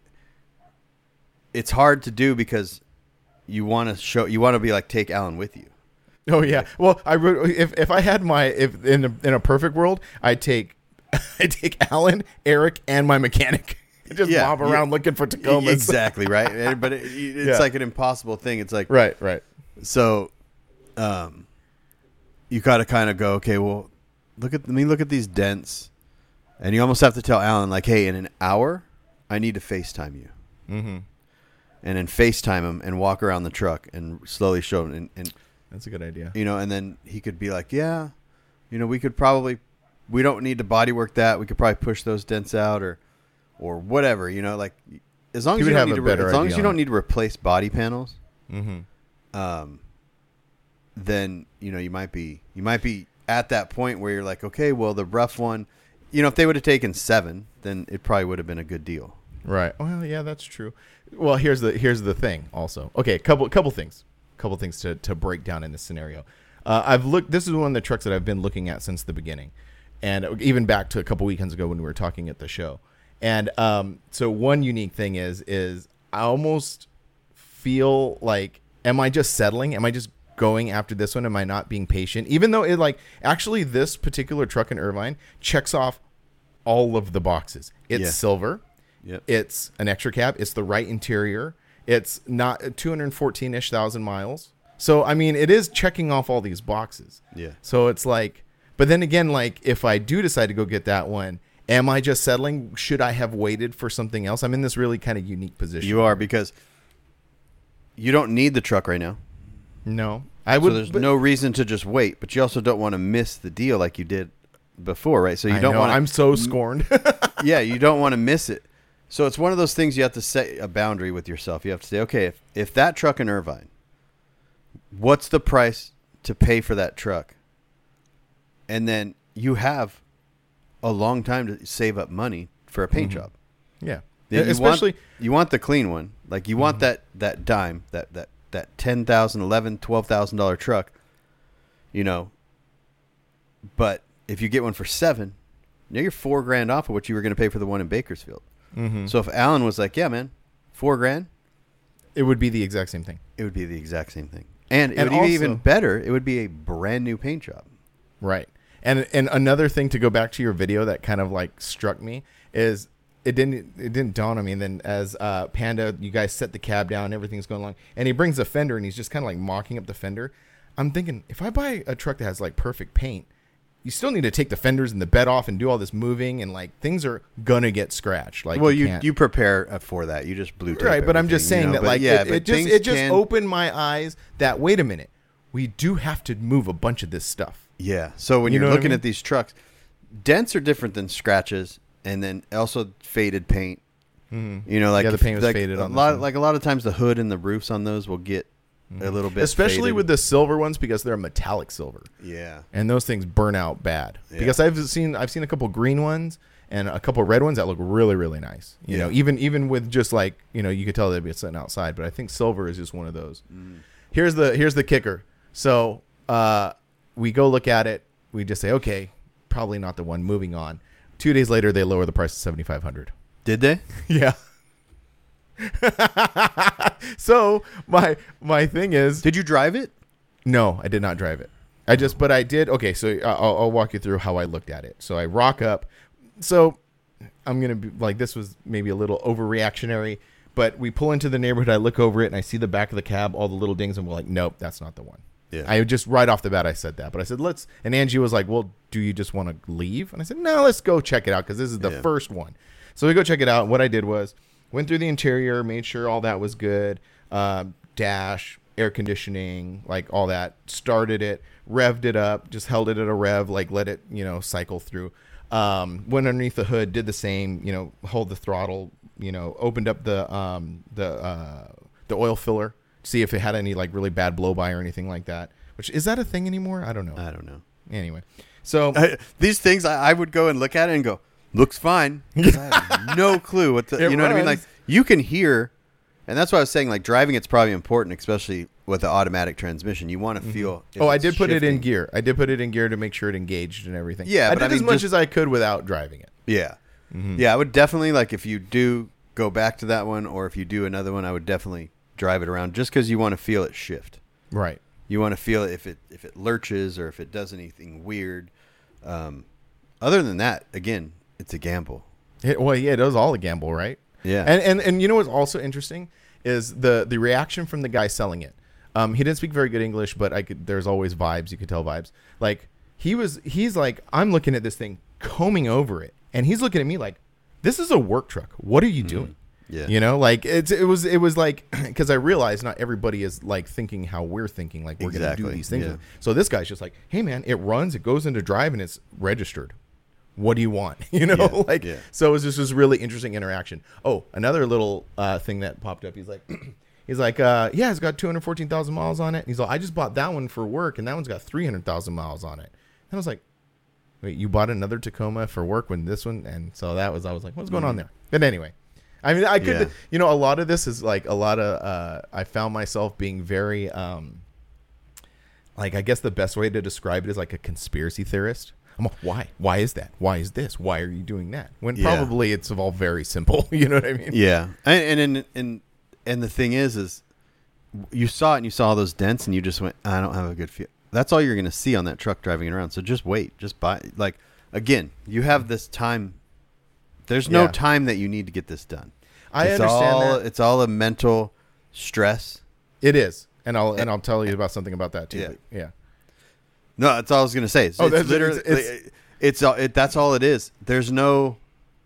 it's hard to do because you want to show you want to be like take Alan with you. Oh yeah. Well, I would if if I had my if in a, in a perfect world, I'd take I take Alan, Eric, and my mechanic. Just Yeah, mob yeah. around looking for Tacomas. Exactly, right? But it, it's Yeah. like an impossible thing. It's like Right, right. so um you got to kind of go, okay, well, look at let me look at these dents. And you almost have to tell Alan like, "Hey, in an hour, I need to FaceTime you." Mm-hmm. And then FaceTime him and walk around the truck and slowly show him and, and That's a good idea. you know, and then he could be like, "Yeah, you know, we could probably, we don't need to bodywork that. We could probably push those dents out or, or whatever, you know, like as long He as would you don't have need a to, re- better as long idea as you on don't it. need to replace body panels, Mm-hmm. um, then you know you might be, you might be at that point where you're like, okay, well, the rough one, you know, if they would have taken seven, then it probably would have been a good deal. Right. Well, yeah, that's true. Well, here's the here's the thing. Also, okay, couple couple things, couple things to to break down in this scenario. Uh, I've looked. This is one of the trucks that I've been looking at since the beginning, and even back to a couple weekends ago when we were talking at the show. And um, so one unique thing is is I almost feel like, am I just settling? Am I just going after this one? Am I not being patient? Even though it like actually this particular truck in Irvine checks off all of the boxes. It's Yeah. silver. Yep. It's an extra cab. It's the right interior. It's not two hundred fourteen-ish thousand miles. So, I mean, it is checking off all these boxes. Yeah. So it's like, but then again, like if I do decide to go get that one, am I just settling? Should I have waited for something else? I'm in this really kind of unique position. You are, because you don't need the truck right now. No, I would. So there's but- no reason to just wait, but you also don't want to miss the deal like you did before, right? So you I don't know, want. I'm so scorned. Yeah, you don't want to miss it. So it's one of those things you have to set a boundary with yourself. You have to say, okay, if, if that truck in Irvine, what's the price to pay for that truck? And then you have a long time to save up money for a paint Mhm. job. Yeah. Yeah, you Especially, want, you want the clean one. Like you want Mhm. that, that dime, that, that, that ten thousand dollars, eleven thousand dollars, twelve thousand dollars truck, you know. But if you get one for seven, now you're four grand off of what you were going to pay for the one in Bakersfield. Mhm. So if Alan was like, yeah, man, four grand, it would be the exact same thing. it would be the exact same thing. And it And would be even also- better. It would be a brand new paint job. Right. And and another thing to go back to your video that kind of like struck me is it didn't it didn't dawn on me. And then as uh, Panda, you guys set the cab down, everything's going along, and he brings the fender and he's just kind of like mocking up the fender. I'm thinking, if I buy a truck that has like perfect paint, you still need to take the fenders and the bed off and do all this moving, and like things are gonna get scratched. Like, Well, you can't- you prepare uh, for that. You just blue tape right, but I'm just everything, saying you know? that But like yeah, it, but it just things it just can- opened my eyes that wait a minute, we do have to move a bunch of this stuff. Yeah. So when You you are know what I looking mean? at these trucks, dents are different than scratches, and then also faded paint. Mm-hmm. You know, like Yeah, the if- paint was like faded A on this lot, one. like a lot of times, the hood and the roofs on those will get a little bit, Especially faded. with the silver ones because they're metallic silver. yeah. And those things burn out bad. Yeah. Because I've seen I've seen a couple green ones and a couple red ones that look really really nice. You Yeah. know, even even with just like, you know, you could tell they'd be sitting outside, but I think silver is just one of those. Mm. Here's the here's the kicker. So, uh we go look at it. We just say, "Okay, probably not the one, moving on." two days later they lower the price to seventy-five hundred. Did they? Yeah. So, my my thing is, Did you drive it? no, I did not drive it. I just, but I did. Okay, so uh, I'll, I'll walk you through how I looked at it. So I rock up. So I'm gonna be like, this was maybe a little overreactionary, but we pull into the neighborhood. I look over it and I see the back of the cab, all the little dings, and we're like, nope, that's not the one. Yeah. I just right off the bat I said that, but I said let's. And Angie was like, well, do you just want to leave? And I said, no, let's go check it out because this is the Yeah. first one. So we go check it out. What I did was went through the interior, made sure all that was good. Um, dash, air conditioning, like all that. Started it, revved it up, just held it at a rev, like let it, you know, cycle through. Um, went underneath the hood, did the same, you know, hold the throttle, you know, opened up the um, the uh, the oil filler, see if it had any like really bad blow by or anything like that. Which is that a thing anymore? I don't know. I don't know. Anyway, so I, these things I, I would go and look at it and go, looks fine. I have no clue what the, It you know what I mean? runs. Like you can hear, and that's why I was saying like driving it's probably important, especially with the automatic transmission. You want to feel. if oh, I it's did put it in shifting. gear. I did put it in gear to make sure it engaged and everything. Yeah, I but did I mean, as much just- as I could without driving it. Yeah. Mm-hmm. Yeah, I would definitely, like, if you do go back to that one or if you do another one, I would definitely drive it around just because you want to feel it shift. Right. You want to feel it if it if it lurches or if it does anything weird. Um, other than that, again, it's a gamble. It, well, yeah, it does all the gamble, right? Yeah. And and and you know what's also interesting is the the reaction from the guy selling it. Um, he didn't speak very good English, but I could. There's always vibes. You could tell vibes. Like he was. He's like, I'm looking at this thing, combing over it, and he's looking at me like, this is a work truck. What are you doing? Yeah. You know, like it's it was it was like because I realized not everybody is like thinking how we're thinking, like we're Exactly, gonna do these things. yeah. So this guy's just like, hey man, it runs, it goes into drive, and it's registered. What do you want? You know, Yeah, like yeah. so it was just this really interesting interaction. Oh, another little uh, thing that popped up. He's like, he's like, uh, yeah, it's got two hundred fourteen thousand miles on it. And he's like, I just bought that one for work, and that one's got three hundred thousand miles on it. And I was like, wait, you bought another Tacoma for work when this one? And so that was, I was like, what's going on there? But anyway. I mean, I could, Yeah. you know, a lot of this is like a lot of, uh, I found myself being very, um, like, I guess the best way to describe it is like a conspiracy theorist. I'm like, why? Why is that? Why is this? Why are you doing that? When Yeah. probably it's all very simple. You know what I mean? Yeah. And, and, and, and, and the thing is, is you saw it and you saw those dents and you just went, I don't have a good feel. That's all you're going to see on that truck driving it around. So just wait, just buy. Like, again, you have this time. There's no Yeah. time that you need to get this done. I it's understand all, that. It's all a mental stress. It is. And I'll, and I'll tell you about something about that too. Yeah. But yeah. No, that's all I was going to say. It's, Oh, it's that's- literally, it's- it's, it's, all, it, that's all it is. There's no,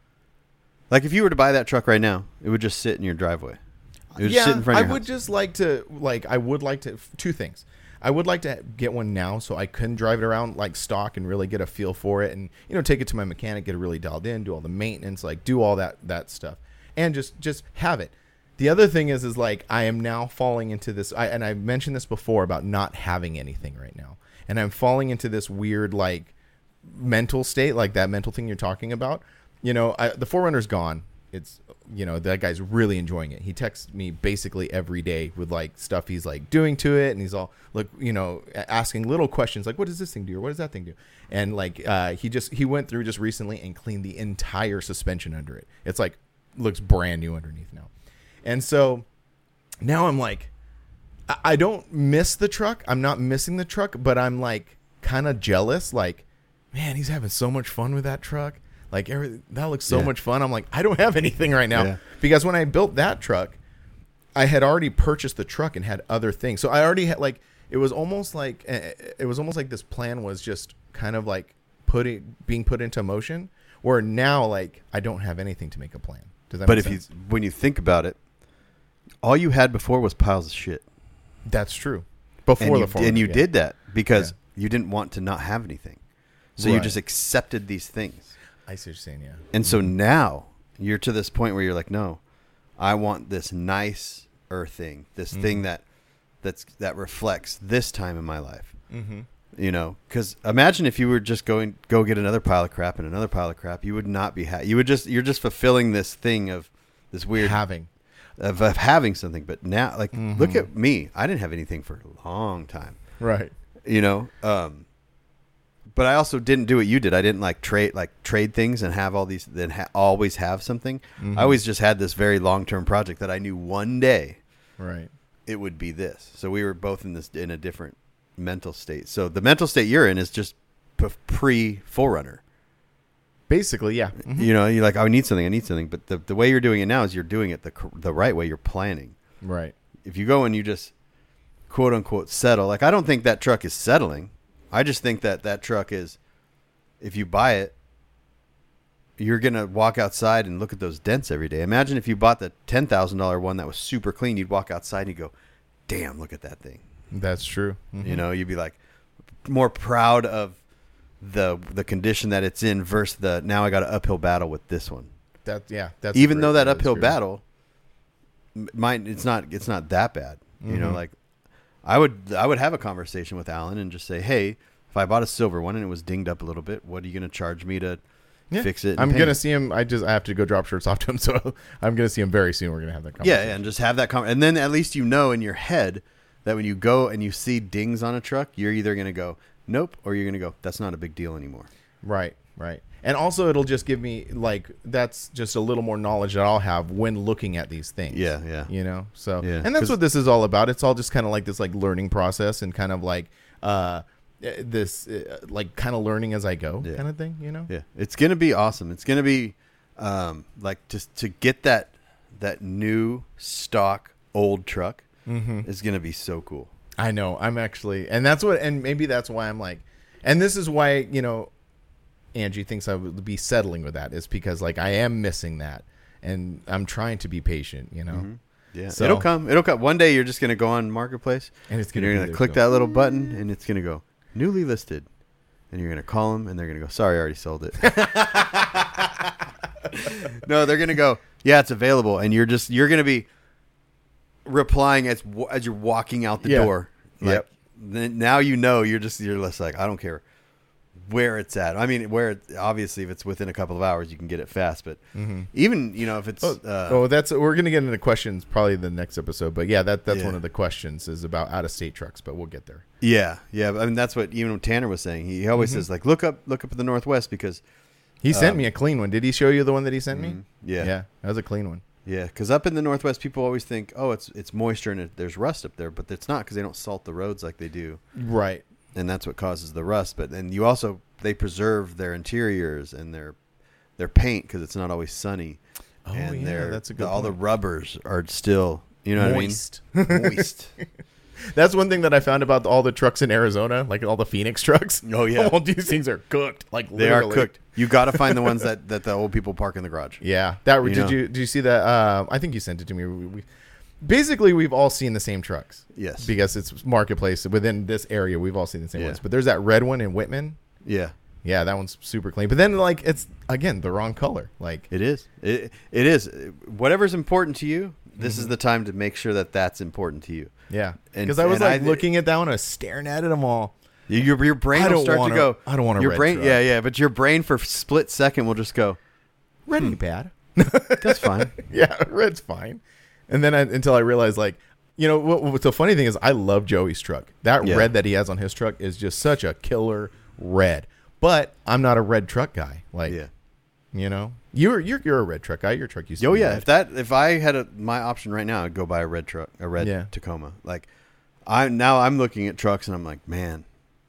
like if you were to buy that truck right now, it would just sit in your driveway. It would yeah, sit in front of I your would house. just like to, like, I would like to, two things. I would like to get one now so I can drive it around like stock and really get a feel for it and, you know, take it to my mechanic, get it really dialed in, do all the maintenance, like do all that, that stuff and just, just have it. The other thing is, is like, I am now falling into this, I, and I mentioned this before about not having anything right now. And I'm falling into this weird, like mental state, like that mental thing you're talking about. You know, I, the four runner's gone. It's, you know, that guy's really enjoying it. He texts me basically every day with like stuff he's like doing to it. And he's all like, you know, asking little questions like, what does this thing do? Or what does that thing do? And like, uh, he just, he went through just recently and cleaned the entire suspension under it. It's like, looks brand new underneath now. And so now I'm like, I, I don't miss the truck. I'm not missing the truck, but I'm like kind of jealous. Like, man, he's having so much fun with that truck. Like, every, that looks so Yeah. much fun. I'm like, I don't have anything right now. Yeah. Because when I built that truck, I had already purchased the truck and had other things. So I already had, like, it was almost like, it was almost like this plan was just kind of like putting, being put into motion. Where now, like, I don't have anything to make a plan. Does that But make if sense? you, when you think about it, all you had before was piles of shit. That's true. Before and you, the four and you yeah. did that because you didn't want to not have anything. So you Right. just accepted these things. I see what you're saying, yeah. And so now you're to this point where you're like, no, I want this nicer thing, this Mhm. thing that that's that reflects this time in my life. Mm-hmm. You know, because imagine if you were just going go get another pile of crap and another pile of crap, you would not be happy. You would just you're just fulfilling this thing of this weird Having. of, of having something. But now, like, Mhm. look at me. I didn't have anything for a long time. Right. You know, um, but I also didn't do what you did. I didn't like trade like trade things and have all these then ha- always have something. Mhm. I always just had this very long term project that I knew one day Right. it would be this. So we were both in this in a different mental state. So the mental state you're in is just p- pre Forerunner. Basically, yeah. Mhm. You know, you're like, I need something, I need something. But the the way you're doing it now is you're doing it the cor- the right way. You're planning. Right. If you go and you just quote unquote settle, like I don't think that truck is settling. I just think that that truck is, if you buy it, you're going to walk outside and look at those dents every day. Imagine if you bought the ten thousand dollars one that was super clean, you'd walk outside and you go, damn, look at that thing. That's true. Mhm. You know, you'd be like more proud of the the condition that it's in versus the, now I got an uphill battle with this one. That, yeah. That's Even great. though that is uphill true. battle mine. It's not. It's not that bad. You Mm-hmm. know, like I would. I would have a conversation with Alan and just say, hey, if I bought a silver one and it was dinged up a little bit, what are you going to charge me to Yeah. fix it? and I'm paint gonna it? see him. I just I have to go drop shirts off to him, so I'm gonna see him very soon. We're gonna have that Yeah, conversation. yeah, and just have that con- and then at least you know in your head that when you go and you see dings on a truck, you're either going to go nope or you're going to go that's not a big deal anymore. Right, right. And also, it'll just give me like that's just a little more knowledge that I'll have when looking at these things. Yeah, yeah. You know, so Yeah, and that's 'cause- what this is all about. It's all just kind of like this like learning process and kind of like uh this uh, like kind of learning as I go Yeah. kind of thing. You know. Yeah, it's gonna be awesome. It's gonna be um, like just to get that that new stock old truck Mm-hmm. is gonna be so cool. I know. I'm actually, and that's what, and maybe that's why I'm like, and this is why you know, Angie thinks I would be settling with that is because like I am missing that, and I'm trying to be patient. You know. Mm-hmm. Yeah, So- it'll come. It'll come. One day you're just gonna go on Marketplace And it's and gonna you're be gonna there, click so- that little button and it's gonna go newly listed, and you're gonna call them and they're gonna go, sorry, I already sold it. No, they're gonna go, yeah, it's available, and you're just you're gonna be replying as wa- as you're walking out the Yeah. door. Like, Yep. Then now you know you're just you're less like I don't care where it's at. I mean, where it, obviously if it's within a couple of hours you can get it fast, but even you know if it's Oh, uh, oh, that's we're gonna get into questions probably the next episode, but yeah, that that's Yeah. one of the questions is about out of state trucks, but we'll get there. yeah yeah. I mean that's what even Tanner was saying. He, he always Mm-hmm. says like look up look up in the Northwest because He sent Um, me a clean one. Did he show you the one that he sent me? Mhm. yeah yeah, that was a clean one. yeah because up in the Northwest people always think oh it's it's moisture and it, there's rust up there, but it's not because they don't salt the roads like they do. Right. And that's what causes the rust. But then you also they preserve their interiors and their their paint because it's not always sunny. Oh, and yeah, their- that's a the, good all the point. rubbers are still you know Moist. what I mean moist. That's one thing that I found about all the trucks in Arizona, like all the Phoenix trucks. Oh, yeah. all these things are cooked. Like They are literally. cooked. You got to find the ones that, that the old people park in the garage. Yeah, that You did know. you did you see that? Uh, I think you sent it to me. We, we, basically, we've all seen the same trucks. Yes. because it's marketplace within this area. We've all seen the same Yeah. ones. But there's that red one in Whitman. Yeah, Yeah, that one's super clean. But then like it's again the wrong color. Like it is. It it is. Whatever's important to you, this is the time to make sure that that's important to you. yeah, And- because I was and like I- looking at that one, I was staring at it. I'm all You- Your your brain I will don't start want to a- go. I don't want a your red brain. truck. Yeah, yeah. But your brain for a split second will just go. red ain't bad. That's fine. Yeah, red's fine. And then I, until I realized, like, you know, what, what's the funny thing is, I love Joey's truck. That Yeah. red that he has on his truck is just such a killer red. But I'm not a red truck guy. Like, Yeah. you know, you're you're you're a red truck guy. Your truck used to Oh be yeah. red. If that if I had a, my option right now, I'd go buy a red truck, a red Yeah. Tacoma. Like, I now I'm looking at trucks and I'm like, man,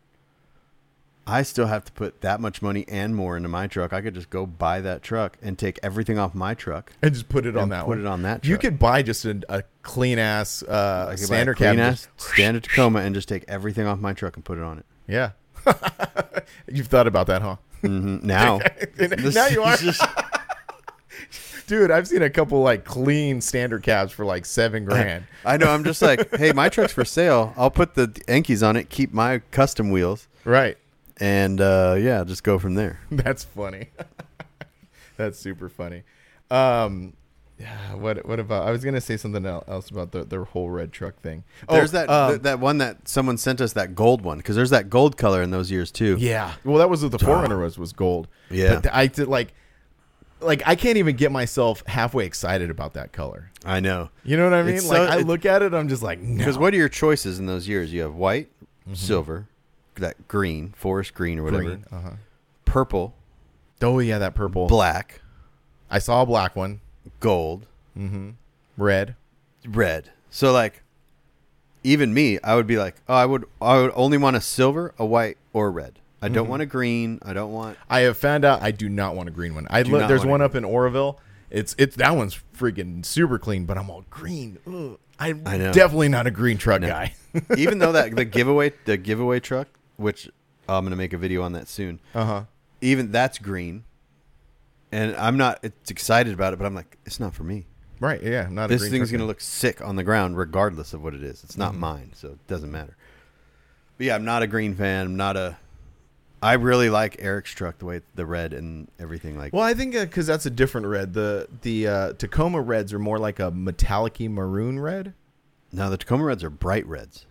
I still have to put that much money and more into my truck. I could just go buy that truck and take everything off my truck. and just put it on and that put one. it on that You truck. could buy just a, a clean ass uh, I could buy a standard clean cab. ass just- standard Tacoma and just take everything off my truck and put it on it. Yeah. You've thought about that, huh? hmm Now, This now you are. is just- Dude, I've seen a couple like clean standard cabs for like seven grand. I know. I'm just like, hey, my truck's for sale. I'll put the Enkeis on it, keep my custom wheels, Right. and uh, yeah, just go from there. That's funny. That's super funny. Um, yeah, what what about? I was gonna say something el- else about the the whole red truck thing. There's Oh, that um, th- that one that someone sent us, that gold one, because there's that gold color in those years too. Yeah. Well, that was what the Forerunner was was gold. Yeah. But I did like, like I can't even get myself halfway excited about that color. I know. You know what I mean? It's Like so- I it- look at it, I'm just like, no. Because what are your choices in those years? You have white, Mm-hmm. silver, that green, forest green or whatever, Green. Uh-huh. purple, Oh yeah, that purple. black, I saw a black one. gold, Mm-hmm. Red. red. So like, even me, I would be like, oh, I would, I would only want a silver, a white, or a red. I don't Mhm. want a green. I don't want. I have found out I do not want a green one. I Do look, not there's want one a up in Oroville. It's it's that one's freaking super clean, but I'm all green. Ugh. I'm I know. definitely not a green truck No. guy. Even though that the giveaway, the giveaway truck, which oh, I'm gonna make a video on that soon. Uh huh. Even that's green, and I'm not it's excited about it, but I'm like, it's not for me. Right. Yeah. I'm not a This green thing's truck gonna guy. look sick on the ground, regardless of what it is. It's not Mhm. mine, so it doesn't matter. But yeah, I'm not a green fan. I'm not a. I really like Eric's truck, the way the red and everything. Like, well, I think because uh, that's a different red. The the uh, Tacoma reds are more like a metallic-y maroon red. No, the Tacoma reds are bright reds.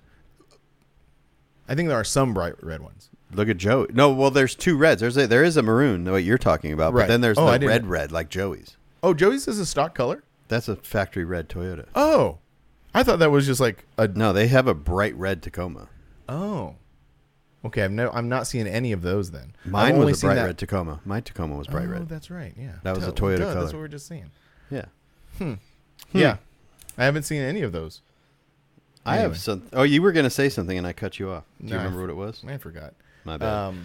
I think there are some bright red ones. Look at Joey. No, well, there's two reds. There's a, there is a maroon, what you're talking about, Right. but then there's Oh, I the didn't- red red like Joey's. Oh, Joey's is a stock color? That's a factory red Toyota. Oh. I thought that was just like a... No, they have a bright red Tacoma. Oh. Okay, I'm, no, I'm not seeing any of those then. I've Mine only was a seen bright that- red Tacoma. My Tacoma was bright oh, red. that's right, yeah. That was a Duh, Toyota duh, color. That's what we we're just saying. Yeah. Hmm. Yeah. I haven't seen any of those. I Anyway. have some. Oh, you were going to say something and I cut you off. Do you No, I remember f- what it was? I forgot. My bad. Um,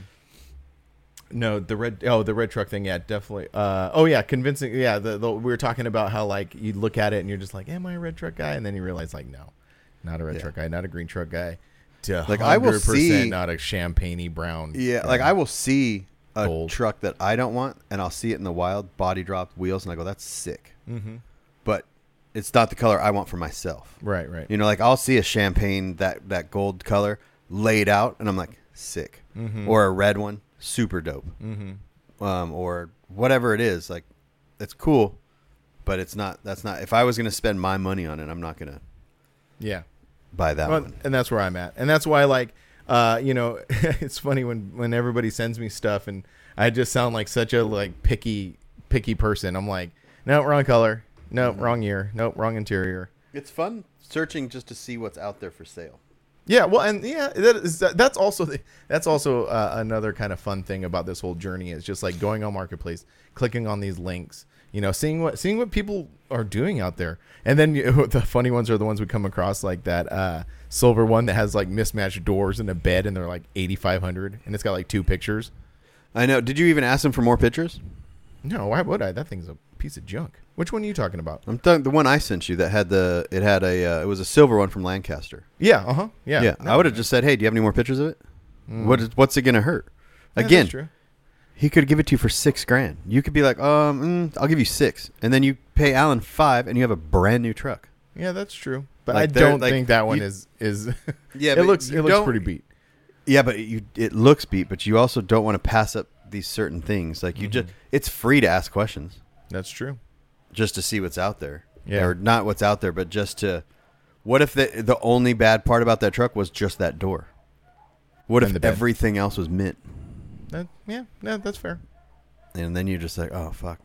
no, the red. Oh, the red truck thing. Yeah, definitely. Uh, oh yeah, convincing. Yeah, the, the we were talking about how like you look at it and you're just like, am I a red truck guy? And then you realize like, no, not a red Yeah. truck guy, not a green truck guy. To Like, I will one hundred percent see- not a champagne-y brown. yeah, guy. like I will see a Gold. truck that I don't want and I'll see it in the wild, body dropped, wheels, and I go, that's sick. Mm-hmm. But it's not the color I want for myself. Right, right. You know, like I'll see a champagne, that, that gold color laid out, and I'm like, sick. Mm-hmm. Or a red one, super dope. Mm-hmm. Um, or whatever it is, like it's cool, but it's not. That's not. If I was going to spend my money on it, I'm not going to Yeah. buy that Well, one. and that's where I'm at, and that's why like uh you know it's funny when when everybody sends me stuff and I just sound like such a like picky picky person. I'm like, no, wrong color, no, Mhm. wrong year, no, wrong interior. It's fun searching just to see what's out there for sale. Yeah, well, and yeah, that is that's also the, that's also uh, another kind of fun thing about this whole journey is just like going on Marketplace, clicking on these links, you know, seeing what seeing what people are doing out there, and then you know, the funny ones are the ones we come across, like that uh, silver one that has like mismatched doors and a bed, and they're like eighty-five hundred, and it's got like two pictures. I know. Did you even ask them for more pictures? No, why would I? That thing's a piece of junk. Which one are you talking about? I'm talking the one I sent you that had the. It had a. Uh, it was a silver one from Lancaster. Yeah, uh huh, yeah, Yeah. No, I would have just said, hey, do you have any more pictures of it? Mm. What is, what's it going to hurt? Yeah, that's Again, true. he could give it to you for six grand. You could be like, um, mm, I'll give you six, and then you pay Alan five, and you have a brand new truck. Yeah, that's true. But Like, I they're- don't like, think that one you- is is. Yeah, it but looks you it looks don't- pretty beat. Yeah, but you it looks beat, but you also don't want to pass up these certain things. Like you Mhm. just, it's free to ask questions That's true. just to see what's out there. Yeah. Or not what's out there, but just to. What if the the only bad part about that truck was just that door? What And if the bed. everything else was mint? That, yeah, yeah, that's fair. And then you're just like, oh fuck,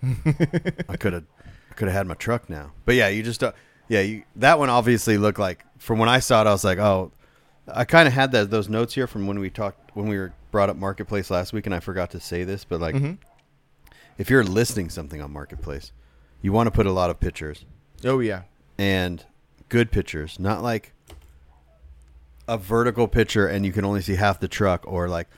I could have, I could have had my truck now. But yeah, you just don't. Yeah, you, that one obviously looked like. From when I saw it, I was like, oh, I kind of had that those notes here from when we talked when we were brought up Marketplace last week, and I forgot to say this, but like, Mhm. if you're listing something on Marketplace, you want to put a lot of pictures Oh yeah, and good pictures, not like a vertical picture and you can only see half the truck, or like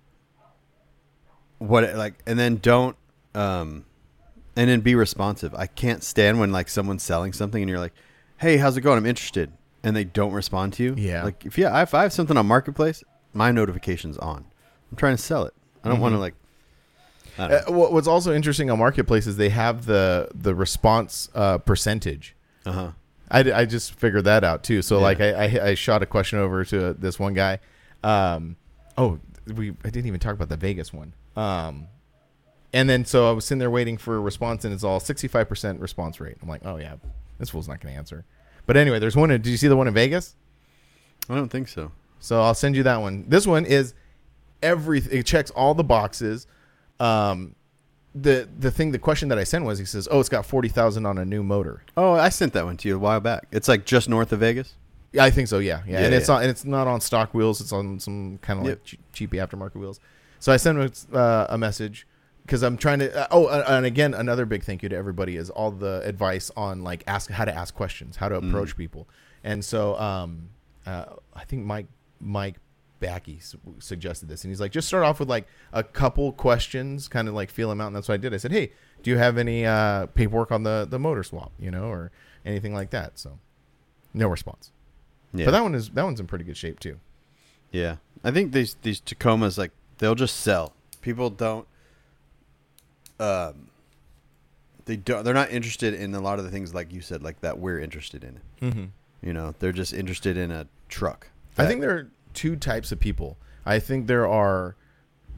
what like, and then don't um and then be responsive. I can't stand when like someone's selling something and you're like, hey, how's it going, I'm interested, and they don't respond to you. Yeah. Like if yeah if I have something on Marketplace, my notification's on. I'm trying to sell it. I don't Mhm. want to like I don't Uh, what- what's also interesting on Marketplace is they have the the response uh, percentage. know. uh-huh I, I just figured that out too. So Yeah. like I, I I shot a question over to this one guy. Um, oh, we I didn't even talk about the Vegas one. Um, and then so I was sitting there waiting for a response, and it's all sixty-five percent response rate. I'm like, oh yeah, this fool's not going to answer. But anyway, there's one. in- Did you see the one in Vegas? I don't think so. So I'll send you that one. This one is everything. It checks all the boxes. Um, the the thing, the question that I sent was, he says, "Oh, it's got forty thousand on a new motor." Oh, I sent that one to you a while back. It's like just north of Vegas. Yeah, I think so. Yeah, yeah, Yeah, and it's yeah. not and it's not on stock wheels. It's on some kind of Yep. like che- cheapy aftermarket wheels. So I sent him uh, a message because I'm trying to. Uh, oh, uh, and again, another big thank you to everybody is all the advice on like ask how to ask questions, how to Mm. approach people, and so um, uh, I think Mike Mike Backey su- suggested this, and he's like, just start off with like a couple questions, kind of like feel them out, and that's what I did. I said, hey, do you have any uh, paperwork on the the motor swap, you know, or anything like that? So no response. Yeah. But that one is that one's in pretty good shape too. Yeah, I think these these Tacomas, like, they'll just sell. People don't. Um. They don't. They're not interested in a lot of the things like you said, like that we're interested in. Mm-hmm. You know, they're just interested in a truck. I that- think there are two types of people. I think there are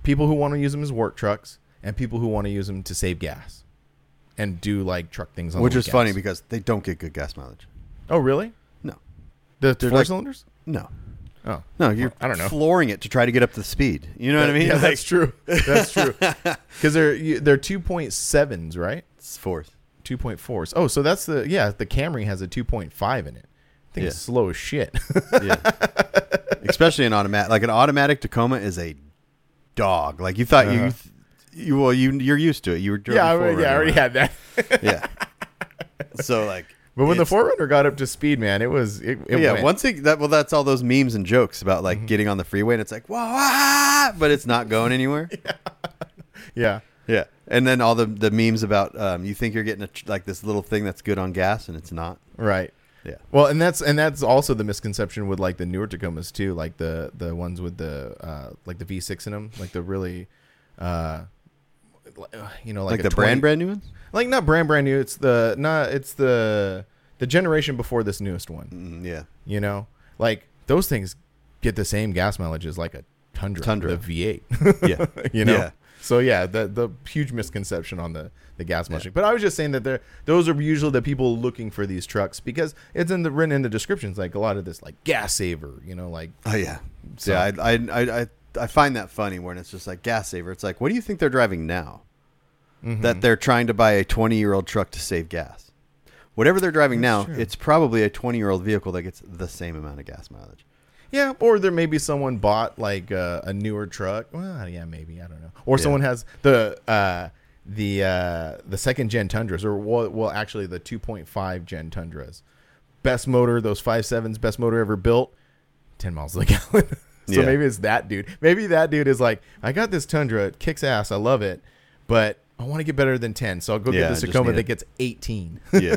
people who want to use them as work trucks and people who want to use them to save gas and do like truck things on Which the is weekends. funny because they don't get good gas mileage. Oh, really? No. The They're four like- cylinders? No. Oh. No, you're I don't know. flooring it to try to get up to speed. You know what I mean? Yeah, Like, that's true. That's true. Because they're you- they're two point sevens, right? It's fourth. two point fours. Oh, so that's the yeah. The Camry has a two point five in it. I think Yeah. it's slow as shit. Yeah. Especially an automatic. Like an automatic Tacoma is a dog. Like you thought Uh-huh. you, you well you you're used to it. You were driven yeah, I, Forerunner yeah, I already around. had that. Yeah. So like, But when the it's- Forerunner got up to speed, man, it was it. it yeah, went. once it, that well, that's all those memes and jokes about Mm-hmm. like getting on the freeway and it's like whoa, ah, but it's not going anywhere. yeah. Yeah, and then all the the memes about um, you think you're getting a, like this little thing that's good on gas and it's not. Right. Yeah. Well, and that's and that's also the misconception with like the newer Tacomas too, like the the ones with the uh, like the V six in them, like the really, uh, you know, like, Like, a the twenty brand brand new ones. like not brand brand new. It's the not it's the the generation before this newest one. Mm, yeah. You know, like those things get the same gas mileage as like a Tundra, Tundra. the V eight. Yeah. you know. Yeah. So yeah, the the huge misconception on the the gas mileage. But I was just saying that there those are usually the people looking for these trucks because it's in the written in the descriptions like a lot of this like gas saver, you know, like Oh yeah. So- Yeah, I, I I I I find that funny when it's just like gas saver. It's like, what do you think they're driving now? mhm. That they're trying to buy a twenty year old truck to save gas. Whatever they're driving That's now, true. it's probably a twenty year old vehicle that gets the same amount of gas mileage. Yeah, or there may be someone bought like uh, a newer truck. Well, yeah, maybe I don't know. Or Yeah. someone has the uh, the uh, the second gen Tundras, or well, well, actually the two point five gen Tundras. Best motor, those five sevens, best motor ever built. Ten miles to the gallon. So Yeah. maybe it's that dude. Maybe that dude is like, I got this Tundra, it kicks ass, I love it, but I want to get better than ten, so I'll go Yeah, I get this just Tacoma need that it. gets eighteen. Yeah.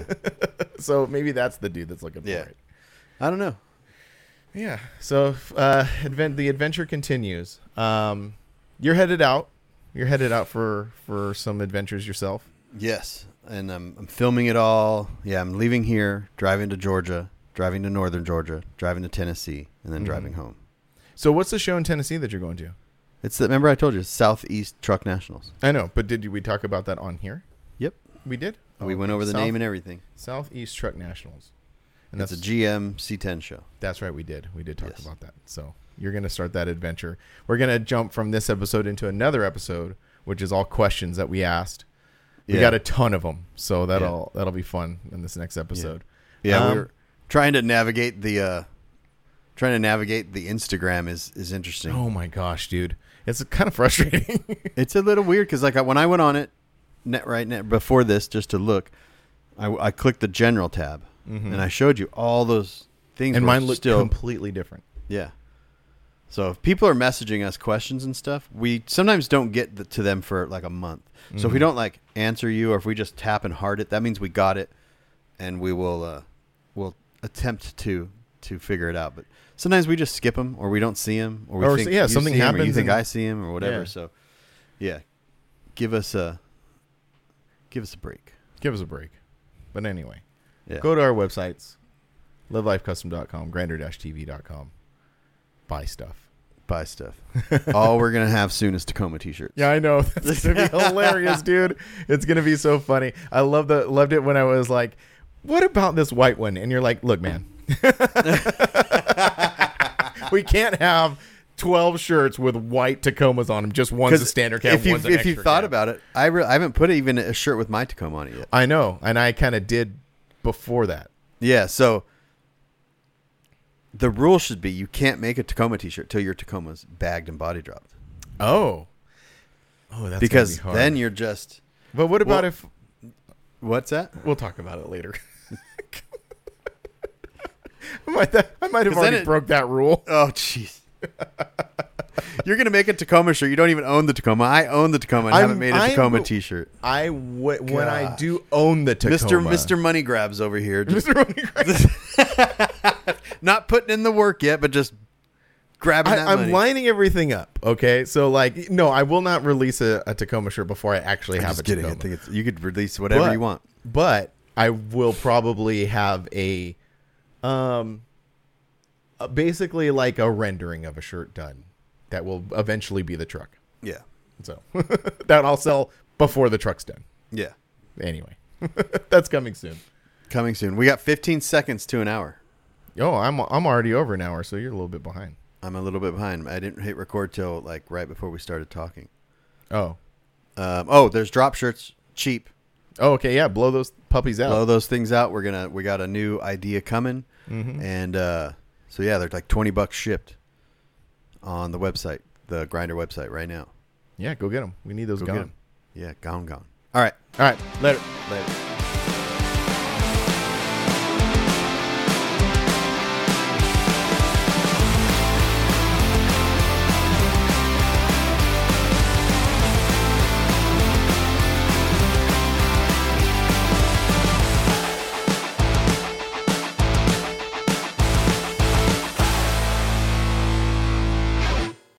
So maybe that's the dude that's looking for Yeah. it. I don't know. Yeah. So uh, advent the adventure continues. Um, you're headed out. You're headed out for for some adventures yourself. Yes. And I'm, I'm filming it all. Yeah, I'm leaving here, driving to Georgia, driving to northern Georgia, driving to Tennessee, and then Mhm. driving home. So what's the show in Tennessee that you're going to? It's the, remember I told you, Southeast Truck Nationals. I know, but did we talk about that on here? Yep. We did. we Oh, went over the South- name and everything. Southeast Truck Nationals. And It's that's a G M C ten show. That's right. We did. We did talk Yes. about that. So you're going to start that adventure. We're going to jump from this episode into another episode, which is all questions that we asked. We Yeah. got a ton of them. So that'll, that'll be fun in this next episode. Yeah, Um, we're trying to navigate the uh trying to navigate the Instagram is is interesting. Oh my gosh, dude. It's kind of frustrating. It's a little weird because like I, when I went on it net right net before this just to look, I, I clicked the general tab Mhm. and I showed you all those things. and were mine looked still completely different. yeah. So if people are messaging us questions and stuff, we sometimes don't get the, to them for like a month. So if we Mhm. don't like answer you, or if we just tap and heart it, that means we got it, and we will uh, we'll attempt to to figure it out. But sometimes we just skip them, or we don't see them, or we Or, think yeah, you something see 'em, or you happens think and- I see him, or whatever. Yeah. So yeah, give us a give us a break. Give us a break. But anyway, Yeah, go to our websites, live life custom dot com, grander T V dot com. Buy stuff. buy stuff. All we're gonna have soon is Tacoma t-shirts. Yeah, I know. That's gonna be hilarious, dude. It's gonna be so funny. I love the loved it when I was like, "What about this white one?" And you're like, "Look, man, we can't have twelve shirts with white Tacomas on them. Just one's a standard cab, if you one's an if you extra thought cab." about it, I re- I haven't put even a shirt with my Tacoma on it yet. I know, and I kind of did before that. Yeah, so the rule should be you can't make a Tacoma t-shirt till your Tacoma's bagged and body dropped. Oh, oh, that's Because gonna be hard. then you're just But what about Well- if what's that? we'll talk about it later? I might, I might have 'Cause then already it- broke that rule. Oh jeez. You're gonna make a Tacoma shirt. You don't even own the Tacoma. I own the Tacoma and I'm- haven't made a I Tacoma will- t-shirt. I w- when I Gosh. do own the Tacoma, Mister Mister Money Grabs over here, just Mister Money Grab. not putting in the work yet, but just grabbing that I, I'm money. lining everything up. Okay, so like, no, I will not release a, a Tacoma shirt before I actually I'm have just a kidding. I Tacoma. think it's, you could release whatever But- you want. But I will probably have a, um, uh, basically like a rendering of a shirt done that will eventually be the truck. Yeah. So that I'll sell before the truck's done. Yeah. Anyway, that's coming soon. Coming soon. We got fifteen seconds to an hour. Oh, I'm I'm already over an hour, so you're a little bit behind. I'm a little bit behind. I didn't hit record till like right before we started talking. Oh. Um, oh, there's drop shirts, cheap. Oh, okay, yeah. Blow those puppies out. Blow those things out. We're gonna we got a new idea coming, mm-hmm. and uh, so yeah, they're like twenty bucks shipped on the website, the Grinder website right now. Yeah, go get them. We need those Go gone. get 'em. Yeah, gone, gone. All right, All right, later. later.